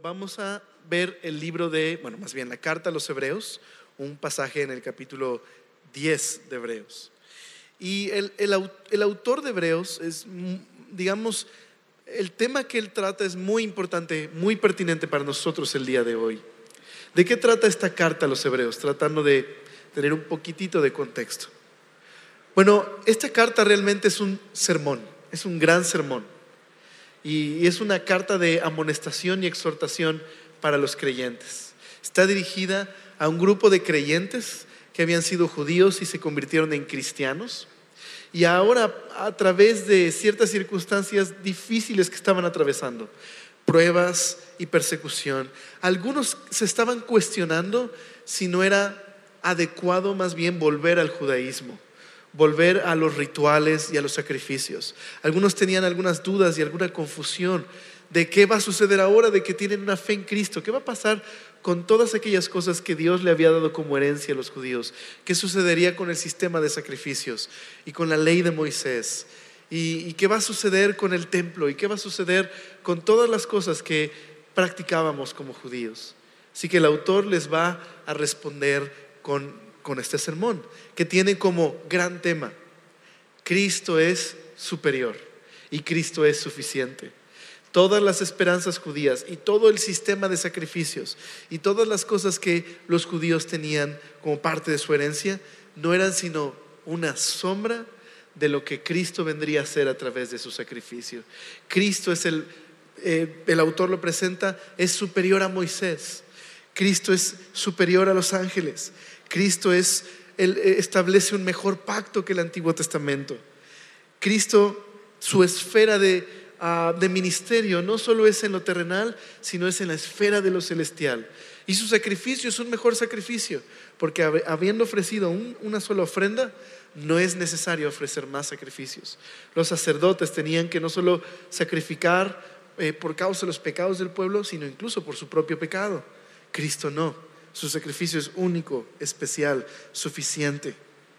vamos a ver el libro más bien la carta a los Hebreos, un pasaje en el capítulo 10 de Hebreos. Y el autor de Hebreos es, digamos, el tema que él trata es muy importante, muy pertinente para nosotros el día de hoy. ¿De qué trata esta carta a los Hebreos? Tratando de tener un poquitito de contexto. Bueno, esta carta realmente es un sermón, es un gran sermón. Y es una carta de amonestación y exhortación para los creyentes. Está dirigida a un grupo de creyentes que habían sido judíos y se convirtieron en cristianos. Y ahora, a través de ciertas circunstancias difíciles que estaban atravesando, pruebas y persecución, algunos se estaban cuestionando si no era adecuado más bien volver al judaísmo, volver a los rituales y a los sacrificios. Algunos tenían algunas dudas y alguna confusión de qué va a suceder ahora, de que tienen una fe en Cristo. ¿Qué va a pasar con todas aquellas cosas que Dios le había dado como herencia a los judíos? ¿Qué sucedería con el sistema de sacrificios y con la ley de Moisés? ¿Y qué va a suceder con el templo? ¿Y qué va a suceder con todas las cosas que practicábamos como judíos? Así que el autor les va a responder con este sermón, que tiene como gran tema: Cristo es superior y Cristo es suficiente. Todas las esperanzas judías y todo el sistema de sacrificios y todas las cosas que los judíos tenían como parte de su herencia no eran sino una sombra de lo que Cristo vendría a hacer a través de su sacrificio. Cristo es el autor lo presenta, es superior a Moisés. Cristo es superior a los ángeles. Cristo establece un mejor pacto que el Antiguo Testamento. Cristo, su esfera de ministerio no solo es en lo terrenal, sino es en la esfera de lo celestial. Y su sacrificio es un mejor sacrificio, porque habiendo ofrecido una sola ofrenda, no es necesario ofrecer más sacrificios. Los sacerdotes tenían que no solo sacrificar por causa de los pecados del pueblo, sino incluso por su propio pecado. Cristo no. Su sacrificio es único, especial, suficiente.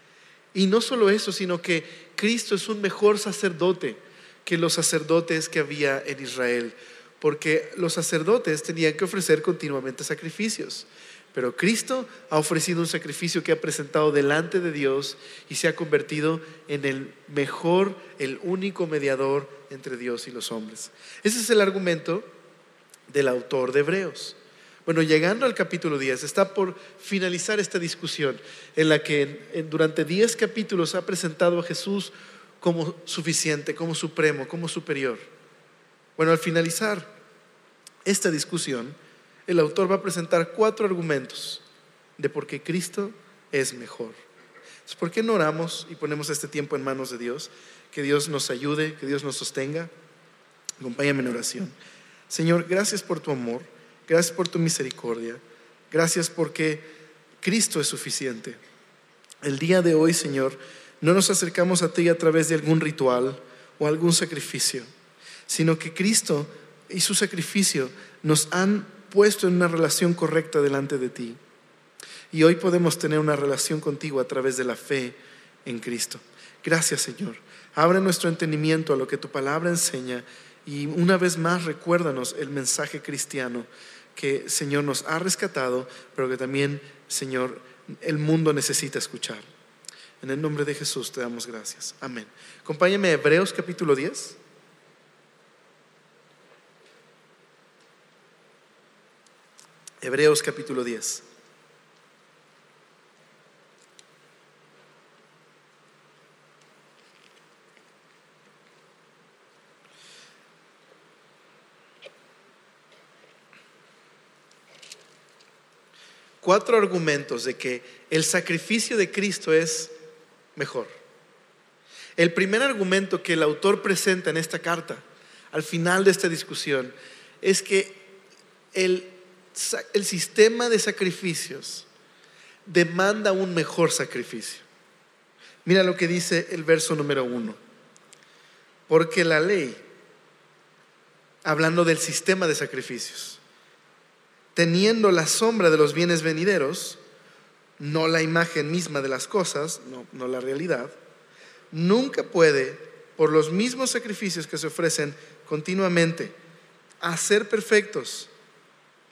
Y no solo eso, sino que Cristo es un mejor sacerdote que los sacerdotes que había en Israel, porque los sacerdotes tenían que ofrecer continuamente sacrificios, pero Cristo ha ofrecido un sacrificio que ha presentado delante de Dios y se ha convertido en el mejor, el único mediador entre Dios y los hombres. Ese es el argumento del autor de Hebreos. Bueno, llegando al capítulo 10, está por finalizar esta discusión en la que durante 10 capítulos ha presentado a Jesús como suficiente, como supremo, como superior. Bueno, al finalizar esta discusión, el autor va a presentar 4 argumentos de por qué Cristo es mejor. Entonces, ¿por qué no oramos y ponemos este tiempo en manos de Dios? Que Dios nos ayude, que Dios nos sostenga. Acompáñame en oración. Señor, gracias por tu amor, gracias por tu misericordia, gracias porque Cristo es suficiente. El día de hoy, Señor, no nos acercamos a ti a través de algún ritual o algún sacrificio, sino que Cristo y su sacrificio nos han puesto en una relación correcta delante de ti. Y hoy podemos tener una relación contigo a través de la fe en Cristo. Gracias, Señor. Abre nuestro entendimiento a lo que tu palabra enseña y una vez más recuérdanos el mensaje cristiano que, Señor, nos ha rescatado, pero que también, Señor, el mundo necesita escuchar. En el nombre de Jesús te damos gracias. Amén. Acompáñame a Hebreos capítulo 10. Hebreos capítulo 10. Cuatro argumentos de que el sacrificio de Cristo es mejor. El primer argumento que el autor presenta en esta carta, al final de esta discusión, es que el sistema de sacrificios demanda un mejor sacrificio. Mira lo que dice el verso número 1. Porque la ley, hablando del sistema de sacrificios, teniendo la sombra de los bienes venideros, no la imagen misma de las cosas, no la realidad, nunca puede, por los mismos sacrificios que se ofrecen continuamente, hacer perfectos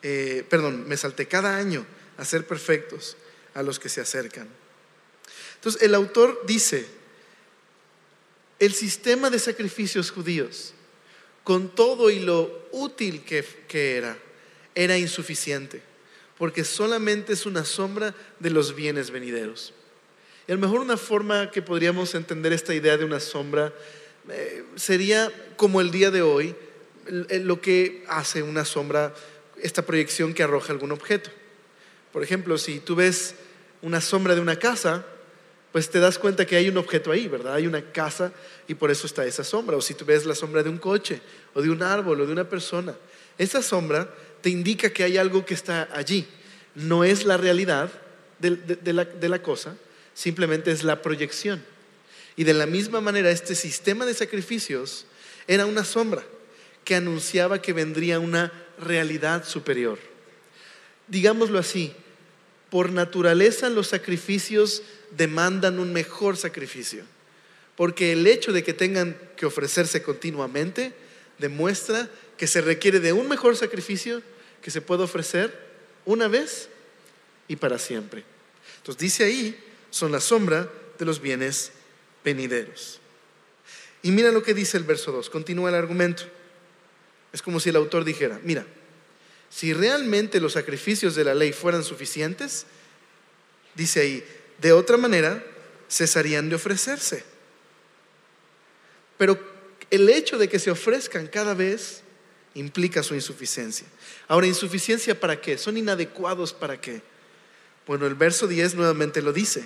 me salté cada año a ser perfectos a los que se acercan. Entonces el autor dice, el sistema de sacrificios judíos, con todo y lo útil que era insuficiente, porque solamente es una sombra de los bienes venideros. Y a lo mejor una forma que podríamos entender esta idea de una sombra sería como el día de hoy, lo que hace una sombra, esta proyección que arroja algún objeto. Por ejemplo, si tú ves una sombra de una casa, pues te das cuenta que hay un objeto ahí, ¿verdad? Hay una casa y por eso está esa sombra. O si tú ves la sombra de un coche o de un árbol o de una persona, esa sombra te indica que hay algo que está allí. No es la realidad de la cosa, simplemente es la proyección. Y de la misma manera este sistema de sacrificios era una sombra que anunciaba que vendría una realidad superior. Digámoslo así, por naturaleza los sacrificios demandan un mejor sacrificio, porque el hecho de que tengan que ofrecerse continuamente demuestra que se requiere de un mejor sacrificio que se puede ofrecer una vez y para siempre. Entonces dice ahí, son la sombra de los bienes venideros. Y mira lo que dice el verso 2, continúa el argumento. Es como si el autor dijera, mira, si realmente los sacrificios de la ley fueran suficientes, dice ahí, de otra manera cesarían de ofrecerse. Pero el hecho de que se ofrezcan cada vez implica su insuficiencia. Ahora, ¿insuficiencia para qué? ¿Son inadecuados para qué? Bueno, el verso 10 nuevamente lo dice.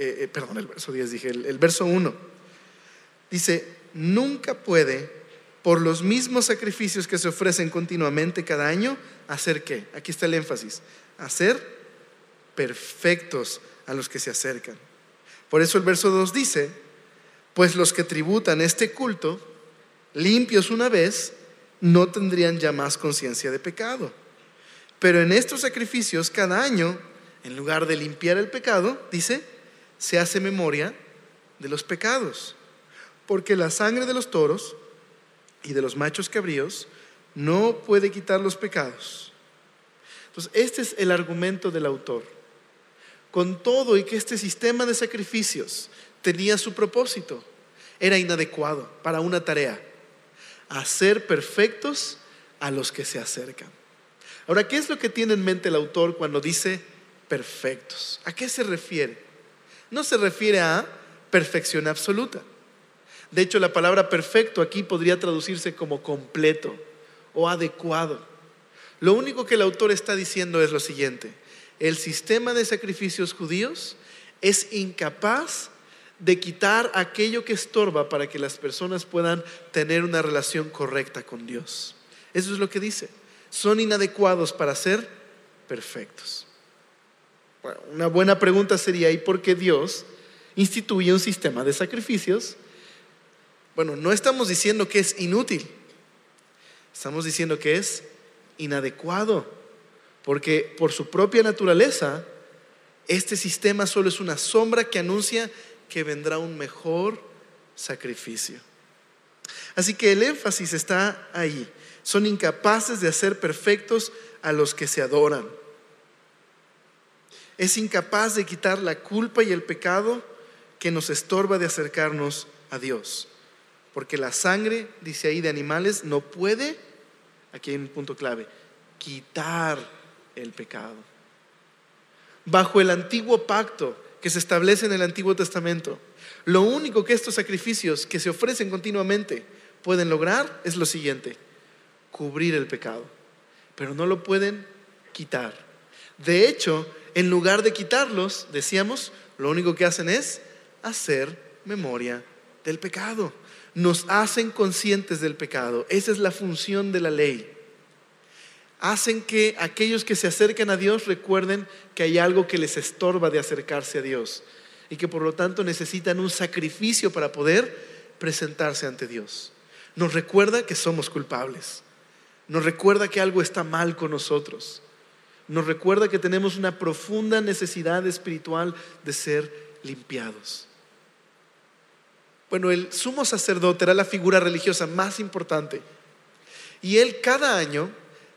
El verso 1 dice, nunca puede, por los mismos sacrificios que se ofrecen continuamente cada año, ¿hacer qué? Aquí está el énfasis, hacer perfectos a los que se acercan. Por eso el verso 2 dice, pues los que tributan este culto, limpios una vez, no tendrían ya más conciencia de pecado. Pero en estos sacrificios cada año, en lugar de limpiar el pecado, dice, se hace memoria de los pecados. Porque la sangre de los toros y de los machos cabríos no puede quitar los pecados. Entonces, este es el argumento del autor. Con todo y que este sistema de sacrificios tenía su propósito, era inadecuado para una tarea, hacer perfectos a los que se acercan. Ahora, ¿qué es lo que tiene en mente el autor cuando dice perfectos? ¿A qué se refiere? No se refiere a perfección absoluta. De hecho, la palabra perfecto aquí podría traducirse como completo o adecuado. Lo único que el autor está diciendo es lo siguiente: el sistema de sacrificios judíos es incapaz de quitar aquello que estorba para que las personas puedan tener una relación correcta con Dios. Eso es lo que dice. Son inadecuados para ser perfectos. Bueno, una buena pregunta sería, ¿y por qué Dios instituye un sistema de sacrificios? Bueno, no estamos diciendo que es inútil, estamos diciendo que es inadecuado, porque por su propia naturaleza, este sistema solo es una sombra que anuncia que vendrá un mejor sacrificio. Así que el énfasis está ahí. Son incapaces de hacer perfectos a los que se adoran. Es incapaz de quitar la culpa y el pecado que nos estorba de acercarnos a Dios. Porque la sangre, dice ahí, de animales no puede, aquí hay un punto clave, quitar el pecado. Bajo el antiguo pacto que se establece en el Antiguo Testamento, lo único que estos sacrificios que se ofrecen continuamente pueden lograr es lo siguiente: cubrir el pecado, pero no lo pueden quitar. De hecho, en lugar de quitarlos, decíamos, lo único que hacen es hacer memoria del pecado. Nos hacen conscientes del pecado. Esa es la función de la ley. Hacen que aquellos que se acercan a Dios recuerden que hay algo que les estorba de acercarse a Dios y que por lo tanto necesitan un sacrificio para poder presentarse ante Dios. Nos recuerda que somos culpables. Nos recuerda que algo está mal con nosotros. Nos recuerda que tenemos una profunda necesidad espiritual de ser limpiados. Bueno, el sumo sacerdote era la figura religiosa más importante y él cada año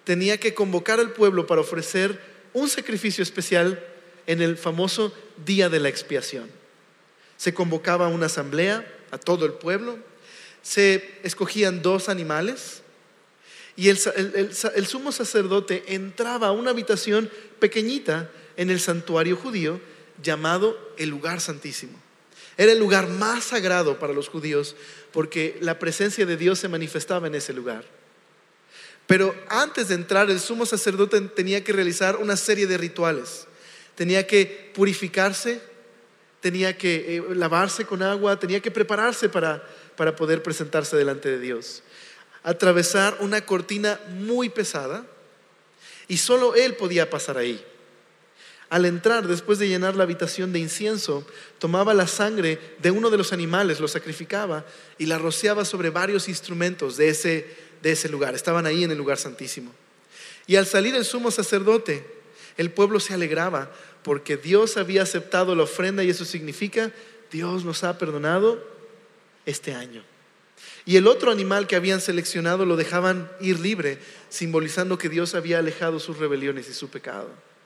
tenía que convocar al pueblo para ofrecer un sacrificio especial en el famoso día de la expiación. Se convocaba una asamblea a todo el pueblo, se escogían 2 animales y el sumo sacerdote entraba a una habitación pequeñita en el santuario judío llamado el lugar santísimo. Era el lugar más sagrado para los judíos porque la presencia de Dios se manifestaba en ese lugar. Pero antes de entrar, el sumo sacerdote tenía que realizar una serie de rituales. Tenía que purificarse, tenía que lavarse con agua, tenía que prepararse para poder presentarse delante de Dios. Atravesar una cortina muy pesada y solo él podía pasar ahí. Al entrar, después de llenar la habitación de incienso, tomaba la sangre de uno de los animales, lo sacrificaba y la rociaba sobre varios instrumentos de ese lugar. Estaban ahí en el lugar santísimo. Y al salir el sumo sacerdote, el pueblo se alegraba porque Dios había aceptado la ofrenda y eso significa: Dios nos ha perdonado este año. Y el otro animal que habían seleccionado lo dejaban ir libre, simbolizando que Dios había alejado sus rebeliones y su pecado.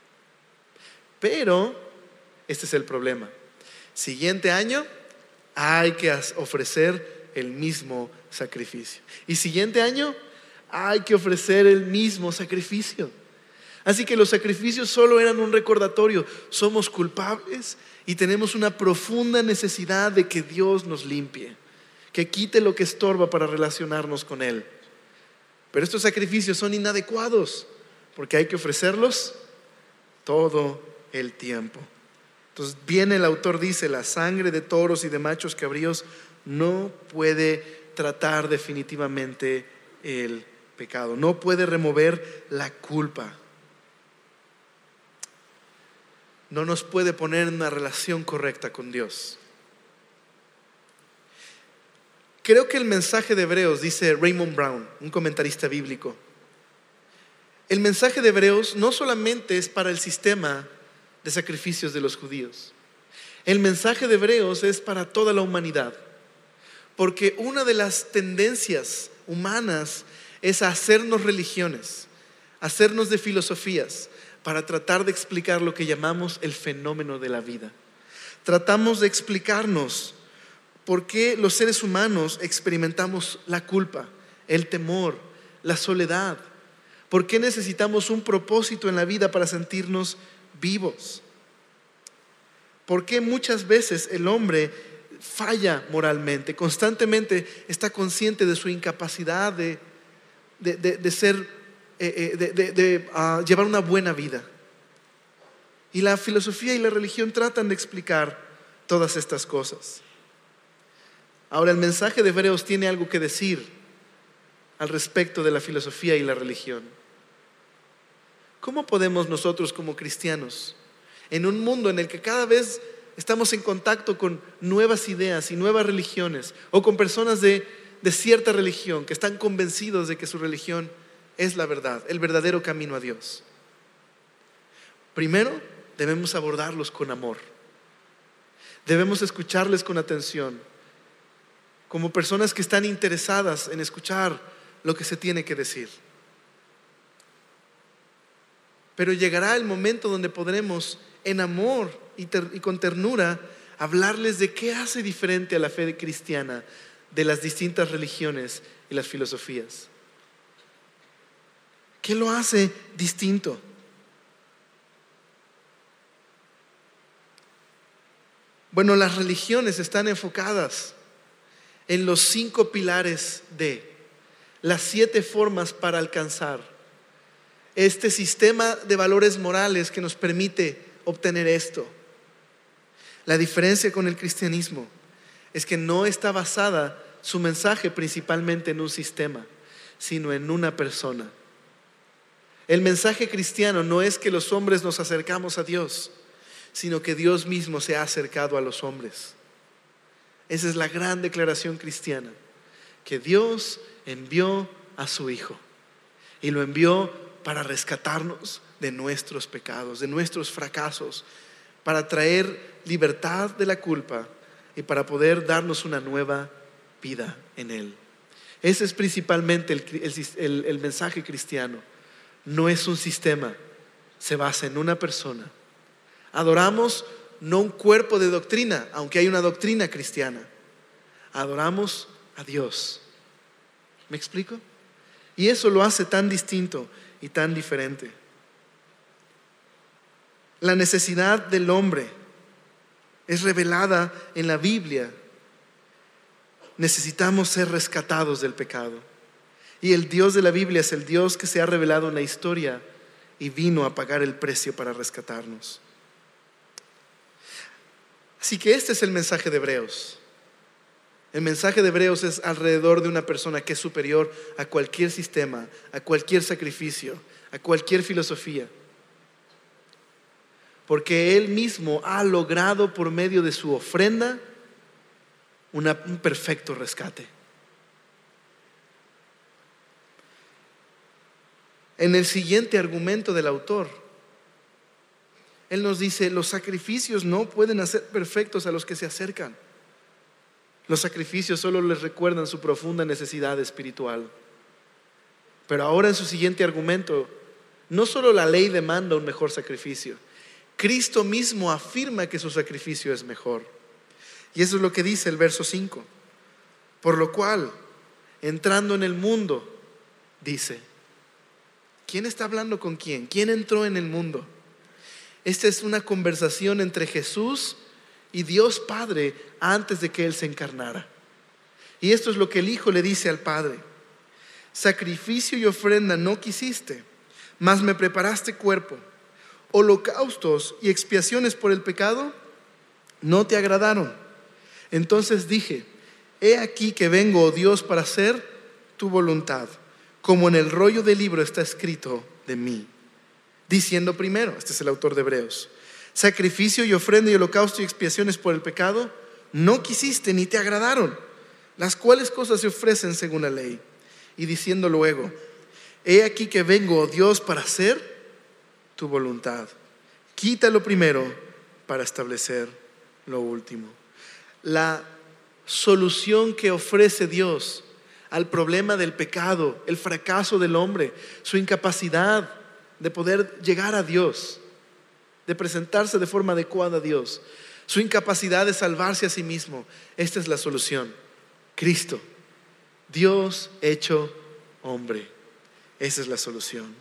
Pero este es el problema. Siguiente año hay que ofrecer el mismo sacrificio. Y siguiente año hay que ofrecer el mismo sacrificio. Así que los sacrificios solo eran un recordatorio. Somos culpables y tenemos una profunda necesidad de que Dios nos limpie, que quite lo que estorba para relacionarnos con Él. Pero estos sacrificios son inadecuados porque hay que ofrecerlos todo el tiempo. Entonces viene el autor, dice: la sangre de toros y de machos cabríos no puede tratar definitivamente el pecado, no puede remover la culpa, no nos puede poner en una relación correcta con Dios. Creo que el mensaje de Hebreos, dice Raymond Brown, un comentarista bíblico, el mensaje de Hebreos no solamente es para el sistema de sacrificios de los judíos. El mensaje de Hebreos es para toda la humanidad, porque una de las tendencias humanas es hacernos religiones, hacernos de filosofías para tratar de explicar lo que llamamos el fenómeno de la vida. Tratamos de explicarnos por qué los seres humanos experimentamos la culpa, el temor, la soledad, por qué necesitamos un propósito en la vida para sentirnos vivos. Porque muchas veces el hombre falla moralmente, constantemente está consciente de su incapacidad de llevar una buena vida. Y la filosofía y la religión tratan de explicar todas estas cosas. Ahora, el mensaje de Hebreos tiene algo que decir al respecto de la filosofía y la religión. ¿Cómo podemos nosotros como cristianos, en un mundo en el que cada vez estamos en contacto con nuevas ideas y nuevas religiones, o con personas de cierta religión que están convencidos de que su religión es la verdad, el verdadero camino a Dios? Primero, debemos abordarlos con amor. Debemos escucharles con atención, como personas que están interesadas en escuchar lo que se tiene que decir. Pero llegará el momento donde podremos, en amor y con ternura, hablarles de qué hace diferente a la fe cristiana de las distintas religiones y las filosofías. ¿Qué lo hace distinto? Bueno, las religiones están enfocadas en los 5 pilares de las 7 formas para alcanzar este sistema de valores morales que nos permite obtener esto. La diferencia con el cristianismo es que no está basada su mensaje principalmente en un sistema, sino en una persona. El mensaje cristiano no es que los hombres nos acercamos a Dios, sino que Dios mismo se ha acercado a los hombres. Esa es la gran declaración cristiana, que Dios envió a su Hijo y lo envió para rescatarnos de nuestros pecados, de nuestros fracasos, para traer libertad de la culpa y para poder darnos una nueva vida en Él. Ese es principalmente el mensaje cristiano. no es un sistema, se basa en una persona. Adoramos no un cuerpo de doctrina, aunque hay una doctrina cristiana. Adoramos a Dios. ¿Me explico? Y eso lo hace tan distinto y tan diferente. La necesidad del hombre es revelada en la Biblia. Necesitamos ser rescatados del pecado. Y el Dios de la Biblia es el Dios que se ha revelado en la historia y vino a pagar el precio para rescatarnos. Así que este es el mensaje de Hebreos. El mensaje de Hebreos es alrededor de una persona que es superior a cualquier sistema, a cualquier sacrificio, a cualquier filosofía. Porque Él mismo ha logrado por medio de su ofrenda un perfecto rescate. En el siguiente argumento del autor, él nos dice: los sacrificios no pueden hacer perfectos a los que se acercan. Los sacrificios solo les recuerdan su profunda necesidad espiritual. Pero ahora en su siguiente argumento, no solo la ley demanda un mejor sacrificio, Cristo mismo afirma que su sacrificio es mejor. Y eso es lo que dice el verso 5. Por lo cual, entrando en el mundo, dice. ¿Quién está hablando con quién? ¿Quién entró en el mundo? Esta es una conversación entre Jesús y Dios Padre antes de que Él se encarnara. Y esto es lo que el Hijo le dice al Padre: sacrificio y ofrenda no quisiste, mas me preparaste cuerpo. Holocaustos y expiaciones por el pecado no te agradaron. Entonces dije: he aquí que vengo, oh Dios, para hacer tu voluntad, como en el rollo del libro está escrito de mí. Diciendo primero, este es el autor de Hebreos: sacrificio y ofrenda y holocausto y expiaciones por el pecado no quisiste ni te agradaron, las cuales cosas se ofrecen según la ley. Y diciendo luego: he aquí que vengo, oh Dios, para hacer tu voluntad. Quita lo primero para establecer lo último. La solución que ofrece Dios al problema del pecado, el fracaso del hombre, su incapacidad de poder llegar a Dios, de presentarse de forma adecuada a Dios, su incapacidad de salvarse a sí mismo. Esta es la solución: Cristo, Dios hecho hombre. Esa es la solución.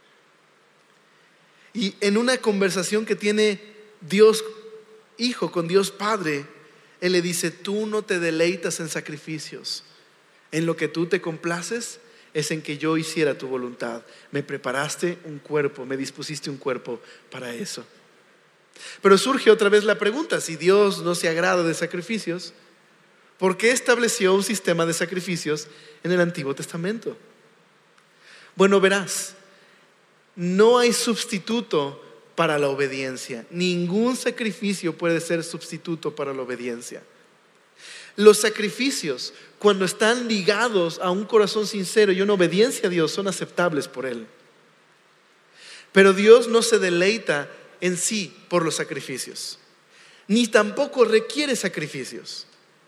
Y en una conversación que tiene Dios Hijo con Dios Padre, Él le dice: tú no te deleitas en sacrificios, en lo que tú te complaces es en que yo hiciera tu voluntad. Me preparaste un cuerpo, me dispusiste un cuerpo para eso. Pero surge otra vez la pregunta: si Dios no se agrada de sacrificios, ¿por qué estableció un sistema de sacrificios en el Antiguo Testamento? Bueno, verás, no hay sustituto para la obediencia. Ningún sacrificio puede ser sustituto para la obediencia. Los sacrificios, cuando están ligados a un corazón sincero y una obediencia a Dios, son aceptables por Él. Pero Dios no se deleita en sí por los sacrificios, ni tampoco requiere sacrificios.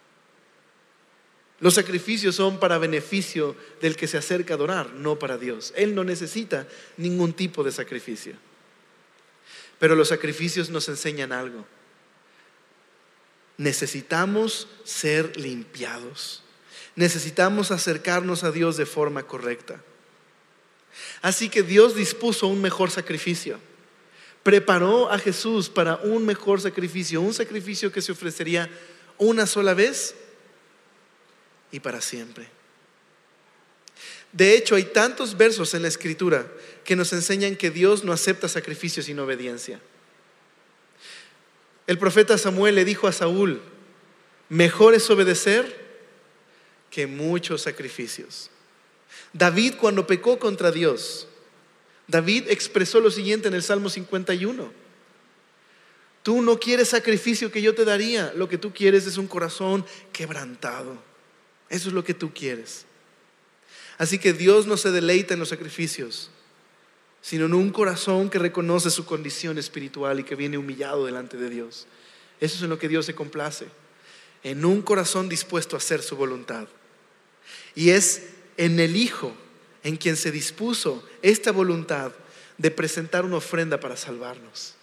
Los sacrificios son para beneficio del que se acerca a adorar, no para Dios. Él no necesita ningún tipo de sacrificio. Pero los sacrificios nos enseñan algo. Necesitamos ser limpiados. Necesitamos acercarnos a Dios de forma correcta. Así que Dios dispuso un mejor sacrificio. Preparó a Jesús para un mejor sacrificio, un sacrificio que se ofrecería una sola vez y para siempre. De hecho, hay tantos versos en la Escritura que nos enseñan que Dios no acepta sacrificios sin obediencia. El profeta Samuel le dijo a Saúl: mejor es obedecer que muchos sacrificios. David, cuando pecó contra Dios, David expresó lo siguiente en el Salmo 51: tú no quieres sacrificio que yo te daría, lo que tú quieres es un corazón quebrantado. Eso es lo que tú quieres. Así que Dios no se deleita en los sacrificios, sino en un corazón que reconoce su condición espiritual y que viene humillado delante de Dios. Eso es en lo que Dios se complace, en un corazón dispuesto a hacer su voluntad. Y es en el Hijo en quien se dispuso esta voluntad de presentar una ofrenda para salvarnos.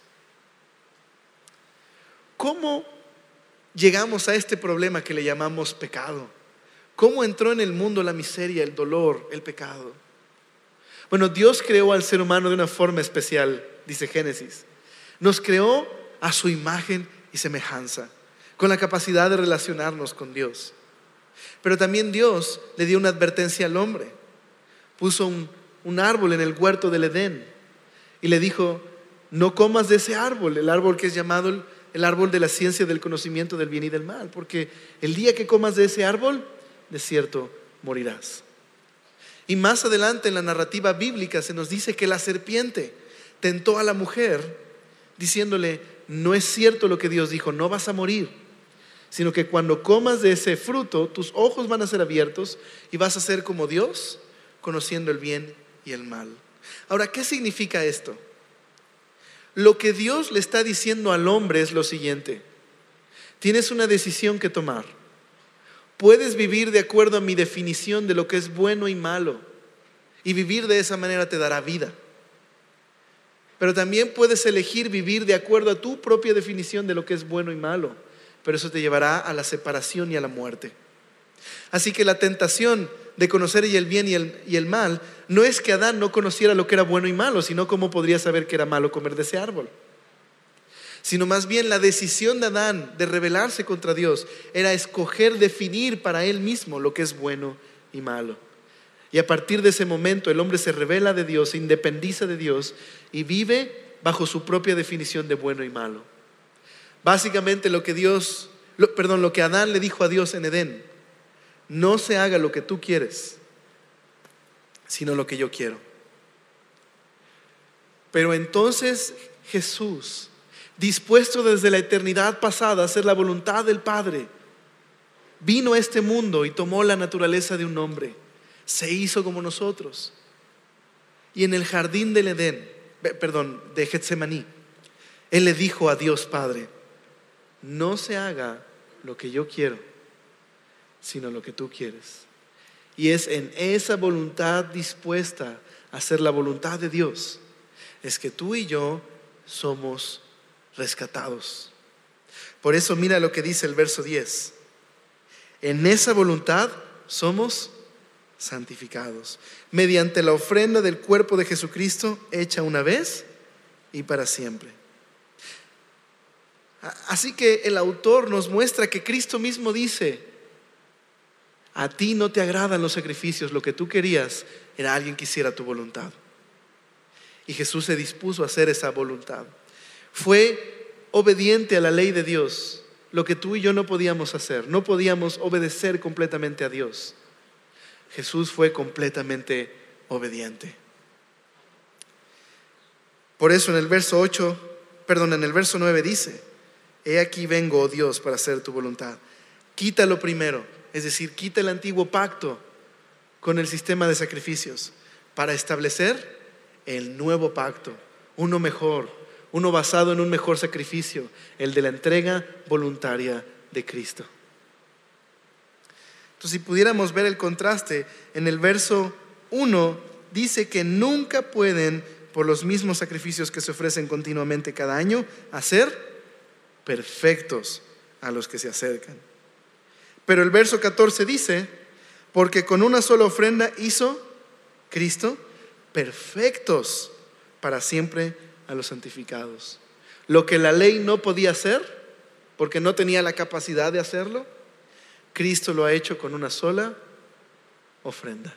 ¿Cómo llegamos a este problema que le llamamos pecado? ¿Cómo entró en el mundo la miseria, el dolor, el pecado? Bueno, Dios creó al ser humano de una forma especial, dice Génesis. Nos creó a su imagen y semejanza, con la capacidad de relacionarnos con Dios. Pero también Dios le dio una advertencia al hombre. Puso un árbol en el huerto del Edén y le dijo: no comas de ese árbol, el árbol que es llamado el árbol de la ciencia del conocimiento del bien y del mal, porque el día que comas de ese árbol, de cierto morirás. Y más adelante en la narrativa bíblica se nos dice que la serpiente tentó a la mujer diciéndole: no es cierto lo que Dios dijo, no vas a morir, sino que cuando comas de ese fruto, tus ojos van a ser abiertos y vas a ser como Dios, conociendo el bien y el mal. Ahora, ¿qué significa esto? Lo que Dios le está diciendo al hombre es lo siguiente: tienes una decisión que tomar. Puedes vivir de acuerdo a mi definición de lo que es bueno y malo, y vivir de esa manera te dará vida. Pero también puedes elegir vivir de acuerdo a tu propia definición de lo que es bueno y malo, pero eso te llevará a la separación y a la muerte. Así que la tentación de conocer el bien y el mal no es que Adán no conociera lo que era bueno y malo, sino cómo podría saber que era malo comer de ese árbol. Sino más bien la decisión de Adán de rebelarse contra Dios era escoger definir para él mismo lo que es bueno y malo. Y a partir de ese momento el hombre se rebela de Dios, se independiza de Dios y vive bajo su propia definición de bueno y malo. Básicamente lo que Adán le dijo a Dios en Edén: no se haga lo que tú quieres, sino lo que yo quiero. Pero entonces Jesús, dispuesto desde la eternidad pasada a hacer la voluntad del Padre, vino a este mundo y tomó la naturaleza de un hombre, se hizo como nosotros. Y en el jardín del Edén, de Getsemaní, Él le dijo a Dios Padre: no se haga lo que yo quiero, sino lo que tú quieres. Y es en esa voluntad dispuesta a hacer la voluntad de Dios, es que tú y yo somos rescatados. Por eso mira lo que dice el verso 10: en esa voluntad somos santificados, mediante la ofrenda del cuerpo de Jesucristo, hecha una vez y para siempre. Así que el autor nos muestra que Cristo mismo dice: a ti no te agradan los sacrificios, lo que tú querías era alguien que hiciera tu voluntad. Y Jesús se dispuso a hacer esa voluntad. Fue obediente a la ley de Dios, lo que tú y yo no podíamos hacer. No podíamos obedecer completamente a Dios. Jesús fue completamente obediente. Por eso en el verso 9 dice: he aquí vengo, oh Dios, para hacer tu voluntad. Quita lo primero, es decir, quita el antiguo pacto con el sistema de sacrificios para establecer el nuevo pacto, uno mejor, uno basado en un mejor sacrificio, el de la entrega voluntaria de Cristo. Entonces, si pudiéramos ver el contraste, en el verso 1 dice que nunca pueden, por los mismos sacrificios que se ofrecen continuamente cada año, hacer perfectos a los que se acercan. Pero el verso 14 dice: porque con una sola ofrenda hizo Cristo perfectos para siempre a los santificados. Lo que la ley no podía hacer, porque no tenía la capacidad de hacerlo, Cristo lo ha hecho con una sola ofrenda.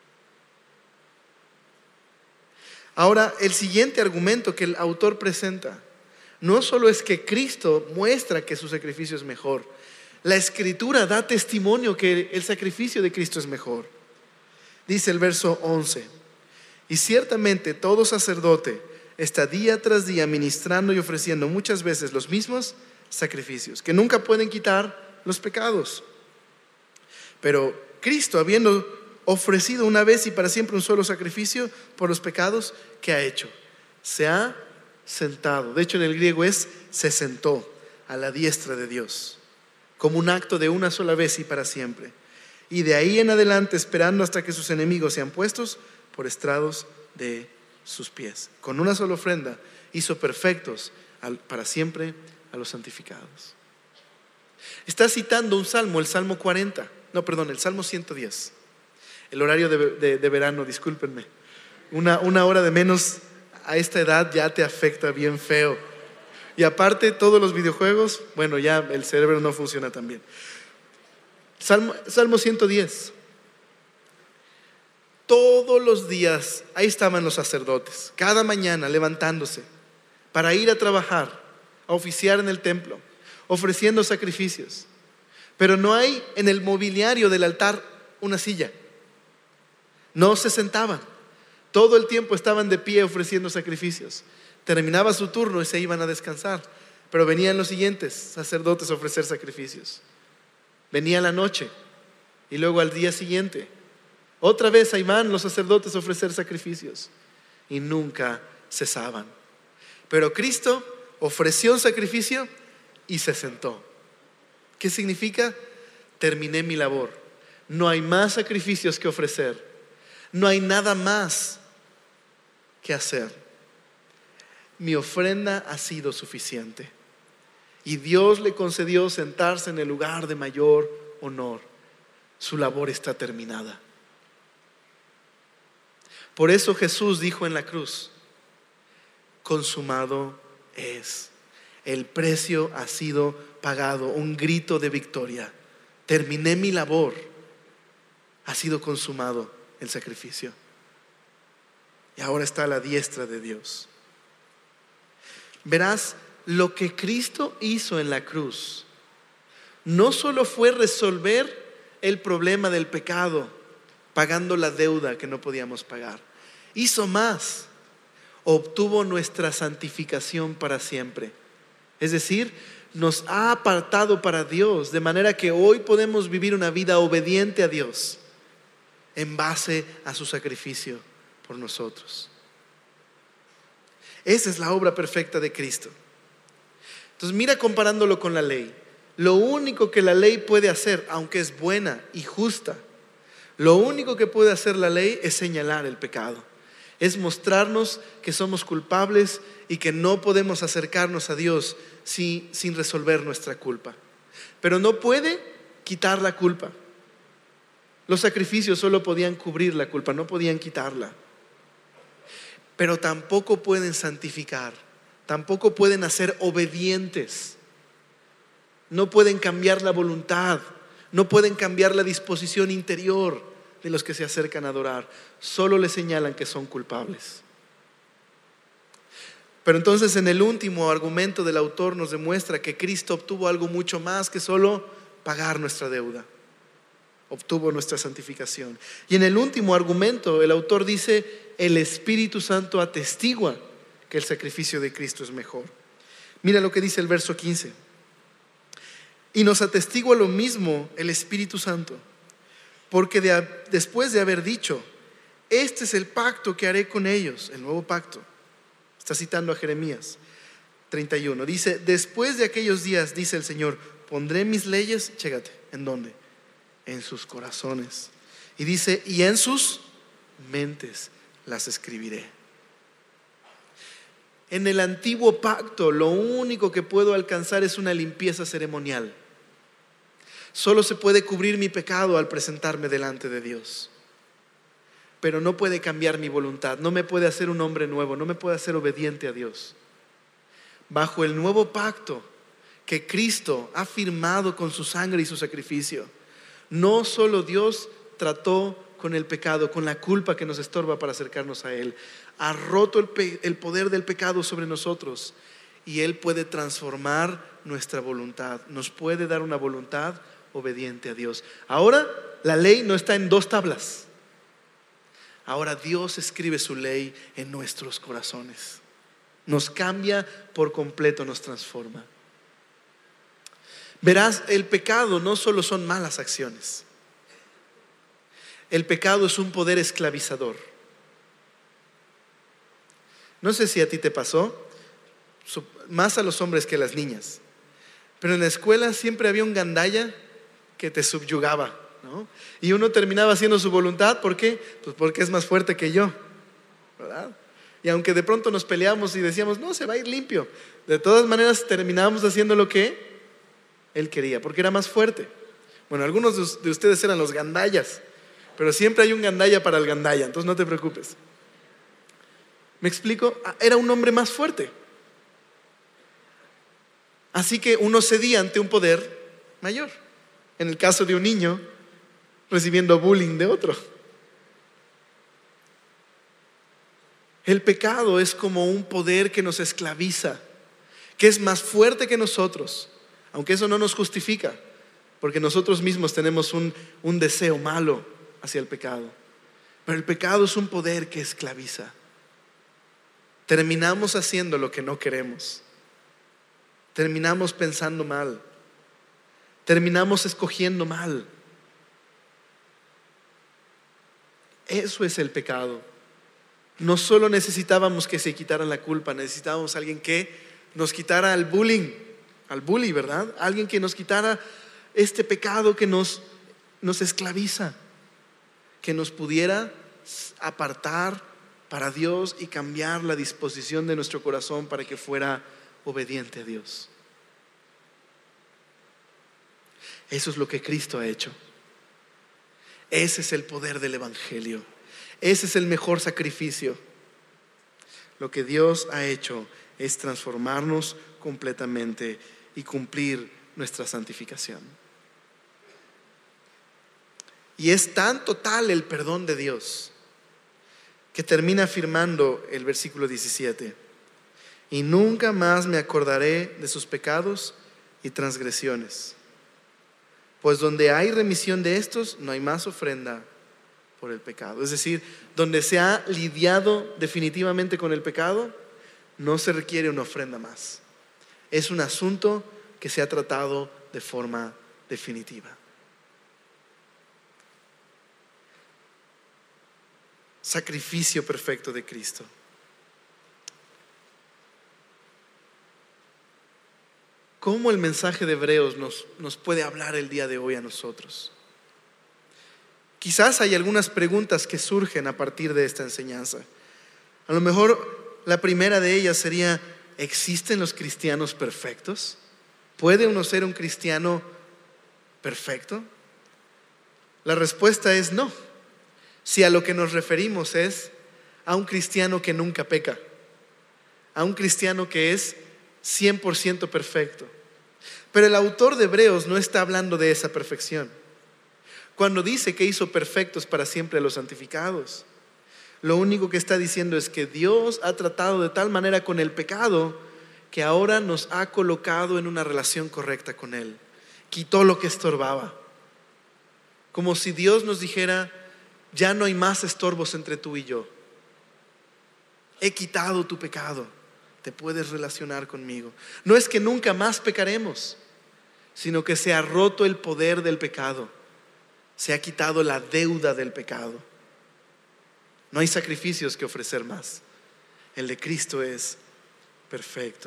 Ahora, el siguiente argumento que el autor presenta no solo es que Cristo muestra que su sacrificio es mejor, la Escritura da testimonio que el sacrificio de Cristo es mejor. Dice el verso 11: y ciertamente todo sacerdote está día tras día ministrando y ofreciendo muchas veces los mismos sacrificios, que nunca pueden quitar los pecados. Pero Cristo, habiendo ofrecido una vez y para siempre un solo sacrificio por los pecados, ¿qué ha hecho? Se ha sentado. De hecho, en el griego se sentó a la diestra de Dios, como un acto de una sola vez y para siempre. y de ahí en adelante esperando hasta que sus enemigos sean puestos por estrados de sus pies. Con una sola ofrenda hizo perfectos para siempre a los santificados. Está citando un salmo, el Salmo 40, no, perdón, el Salmo 110. El horario de verano, discúlpenme. Una hora de menos a esta edad ya te afecta bien feo. Y aparte todos los videojuegos, bueno, ya el cerebro no funciona tan bien. Salmo 110. Todos los días ahí estaban los sacerdotes, cada mañana levantándose para ir a trabajar, a oficiar en el templo, ofreciendo sacrificios. Pero no hay en el mobiliario del altar una silla. No se sentaban. Todo el tiempo estaban de pie ofreciendo sacrificios. Terminaba su turno y se iban a descansar. Pero venían los siguientes sacerdotes a ofrecer sacrificios. Venía la noche y luego al día siguiente otra vez ahí van los sacerdotes a ofrecer sacrificios y nunca cesaban. Pero Cristo ofreció un sacrificio y se sentó. ¿Qué significa? Terminé mi labor. No hay más sacrificios que ofrecer. No hay nada más que hacer. Mi ofrenda ha sido suficiente. Y Dios le concedió sentarse en el lugar de mayor honor. Su labor está terminada. Por eso Jesús dijo en la cruz: consumado es. El precio ha sido pagado. Un grito de victoria. Terminé mi labor. Ha sido consumado el sacrificio. Y ahora está a la diestra de Dios. Verás, lo que Cristo hizo en la cruz no solo fue resolver el problema del pecado, pagando la deuda que no podíamos pagar. Hizo más. Obtuvo nuestra santificación para siempre. Es decir, nos ha apartado para Dios, de manera que hoy podemos vivir una vida obediente a Dios en base a su sacrificio por nosotros. Esa es la obra perfecta de Cristo. Entonces mira, comparándolo con la ley, lo único que la ley puede hacer, aunque es buena y justa, lo único que puede hacer la ley es señalar el pecado, es mostrarnos que somos culpables y que no podemos acercarnos a Dios sin resolver nuestra culpa. Pero no puede quitar la culpa. Los sacrificios solo podían cubrir la culpa, no podían quitarla. Pero tampoco pueden santificar, tampoco pueden hacer obedientes. No pueden cambiar la voluntad, no pueden cambiar la disposición interior de los que se acercan a adorar. Solo les señalan que son culpables. Pero entonces en el último argumento del autor nos demuestra que Cristo obtuvo algo mucho más que solo pagar nuestra deuda. Obtuvo nuestra santificación. Y en el último argumento el autor dice: el Espíritu Santo atestigua que el sacrificio de Cristo es mejor. Mira lo que dice el verso 15. Y nos atestigua lo mismo el Espíritu Santo, porque después de haber dicho: este es el pacto que haré con ellos, el nuevo pacto. Está citando a Jeremías 31. Dice: después de aquellos días, dice el Señor, pondré mis leyes, chécate, ¿en dónde? En sus corazones. Y dice: y en sus mentes las escribiré. En el antiguo pacto lo único que puedo alcanzar es una limpieza ceremonial. Solo se puede cubrir mi pecado al presentarme delante de Dios. Pero no puede cambiar mi voluntad, no me puede hacer un hombre nuevo, no me puede hacer obediente a Dios. Bajo el nuevo pacto que Cristo ha firmado con su sangre y su sacrificio, no solo Dios trató con el pecado, con la culpa que nos estorba para acercarnos a Él, ha roto el poder del pecado sobre nosotros y Él puede transformar nuestra voluntad, nos puede dar una voluntad obediente a Dios. Ahora la ley no está en 2 tablas. Ahora Dios escribe su ley en nuestros corazones. Nos cambia por completo, nos transforma. Verás, el pecado no solo son malas acciones. El pecado es un poder esclavizador. No sé si a ti te pasó, más a los hombres que a las niñas, pero en la escuela siempre había un gandalla que te subyugaba, ¿no? ¿no? Y uno terminaba haciendo su voluntad, ¿por qué? Pues porque es más fuerte que yo, ¿verdad? Y aunque de pronto nos peleamos y decíamos, no, se va a ir limpio, de todas maneras terminábamos haciendo lo que él quería, porque era más fuerte. Bueno, algunos de ustedes eran los gandayas, pero siempre hay un gandaya para el gandaya, entonces no te preocupes. ¿Me explico? Era un hombre más fuerte. Así que uno cedía ante un poder mayor. En el caso de un niño recibiendo bullying de otro. El pecado es como un poder que nos esclaviza, que es más fuerte que nosotros, aunque eso no nos justifica, porque nosotros mismos tenemos un deseo malo hacia el pecado. Pero el pecado es un poder que esclaviza. Terminamos haciendo lo que no queremos. Terminamos pensando mal. Terminamos escogiendo mal. Eso es el pecado. No solo necesitábamos que se quitara la culpa, necesitábamos a alguien que nos quitara al bully, ¿verdad? Alguien que nos quitara este pecado que nos esclaviza, que nos pudiera apartar para Dios y cambiar la disposición de nuestro corazón para que fuera obediente a Dios. Eso es lo que Cristo ha hecho. Ese es el poder del Evangelio. Ese es el mejor sacrificio. Lo que Dios ha hecho es transformarnos completamente y cumplir nuestra santificación. Y es tan total el perdón de Dios que termina afirmando el versículo 17: y nunca más me acordaré de sus pecados y transgresiones, pues donde hay remisión de estos no hay más ofrenda por el pecado. Es decir, donde se ha lidiado definitivamente con el pecado, no se requiere una ofrenda más. Es un asunto que se ha tratado de forma definitiva. Sacrificio perfecto de Cristo. ¿Cómo el mensaje de Hebreos nos puede hablar el día de hoy a nosotros? Quizás hay algunas preguntas que surgen a partir de esta enseñanza. A lo mejor la primera de ellas sería: ¿existen los cristianos perfectos? ¿Puede uno ser un cristiano perfecto? La respuesta es no. Si a lo que nos referimos es a un cristiano que nunca peca, a un cristiano que es 100% perfecto. Pero el autor de Hebreos no está hablando de esa perfección. Cuando dice que hizo perfectos para siempre a los santificados, lo único que está diciendo es que Dios ha tratado de tal manera con el pecado que ahora nos ha colocado en una relación correcta con Él. Quitó lo que estorbaba. Como si Dios nos dijera: ya no hay más estorbos entre tú y yo. He quitado tu pecado. Te puedes relacionar conmigo. No es que nunca más pecaremos, sino que se ha roto el poder del pecado. Se ha quitado la deuda del pecado. No hay sacrificios que ofrecer más. El de Cristo es perfecto.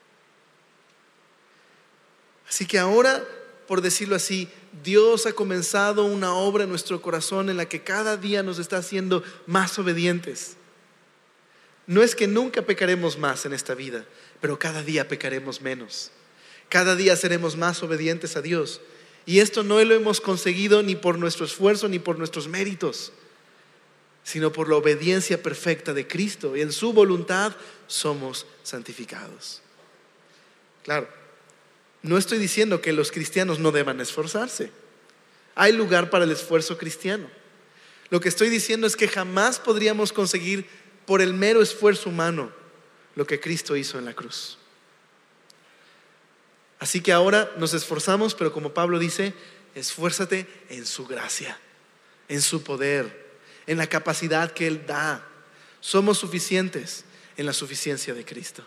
Así que ahora, por decirlo así, Dios ha comenzado una obra en nuestro corazón en la que cada día nos está haciendo más obedientes. No es que nunca pecaremos más en esta vida, pero cada día pecaremos menos. Cada día seremos más obedientes a Dios. Y esto no lo hemos conseguido ni por nuestro esfuerzo ni por nuestros méritos, sino por la obediencia perfecta de Cristo. Y en su voluntad somos santificados. Claro, no estoy diciendo que los cristianos no deban esforzarse. Hay lugar para el esfuerzo cristiano. Lo que estoy diciendo es que jamás podríamos conseguir por el mero esfuerzo humano lo que Cristo hizo en la cruz. Así que ahora nos esforzamos, pero como Pablo dice, esfuérzate en su gracia, en su poder, en la capacidad que Él da. Somos suficientes en la suficiencia de Cristo.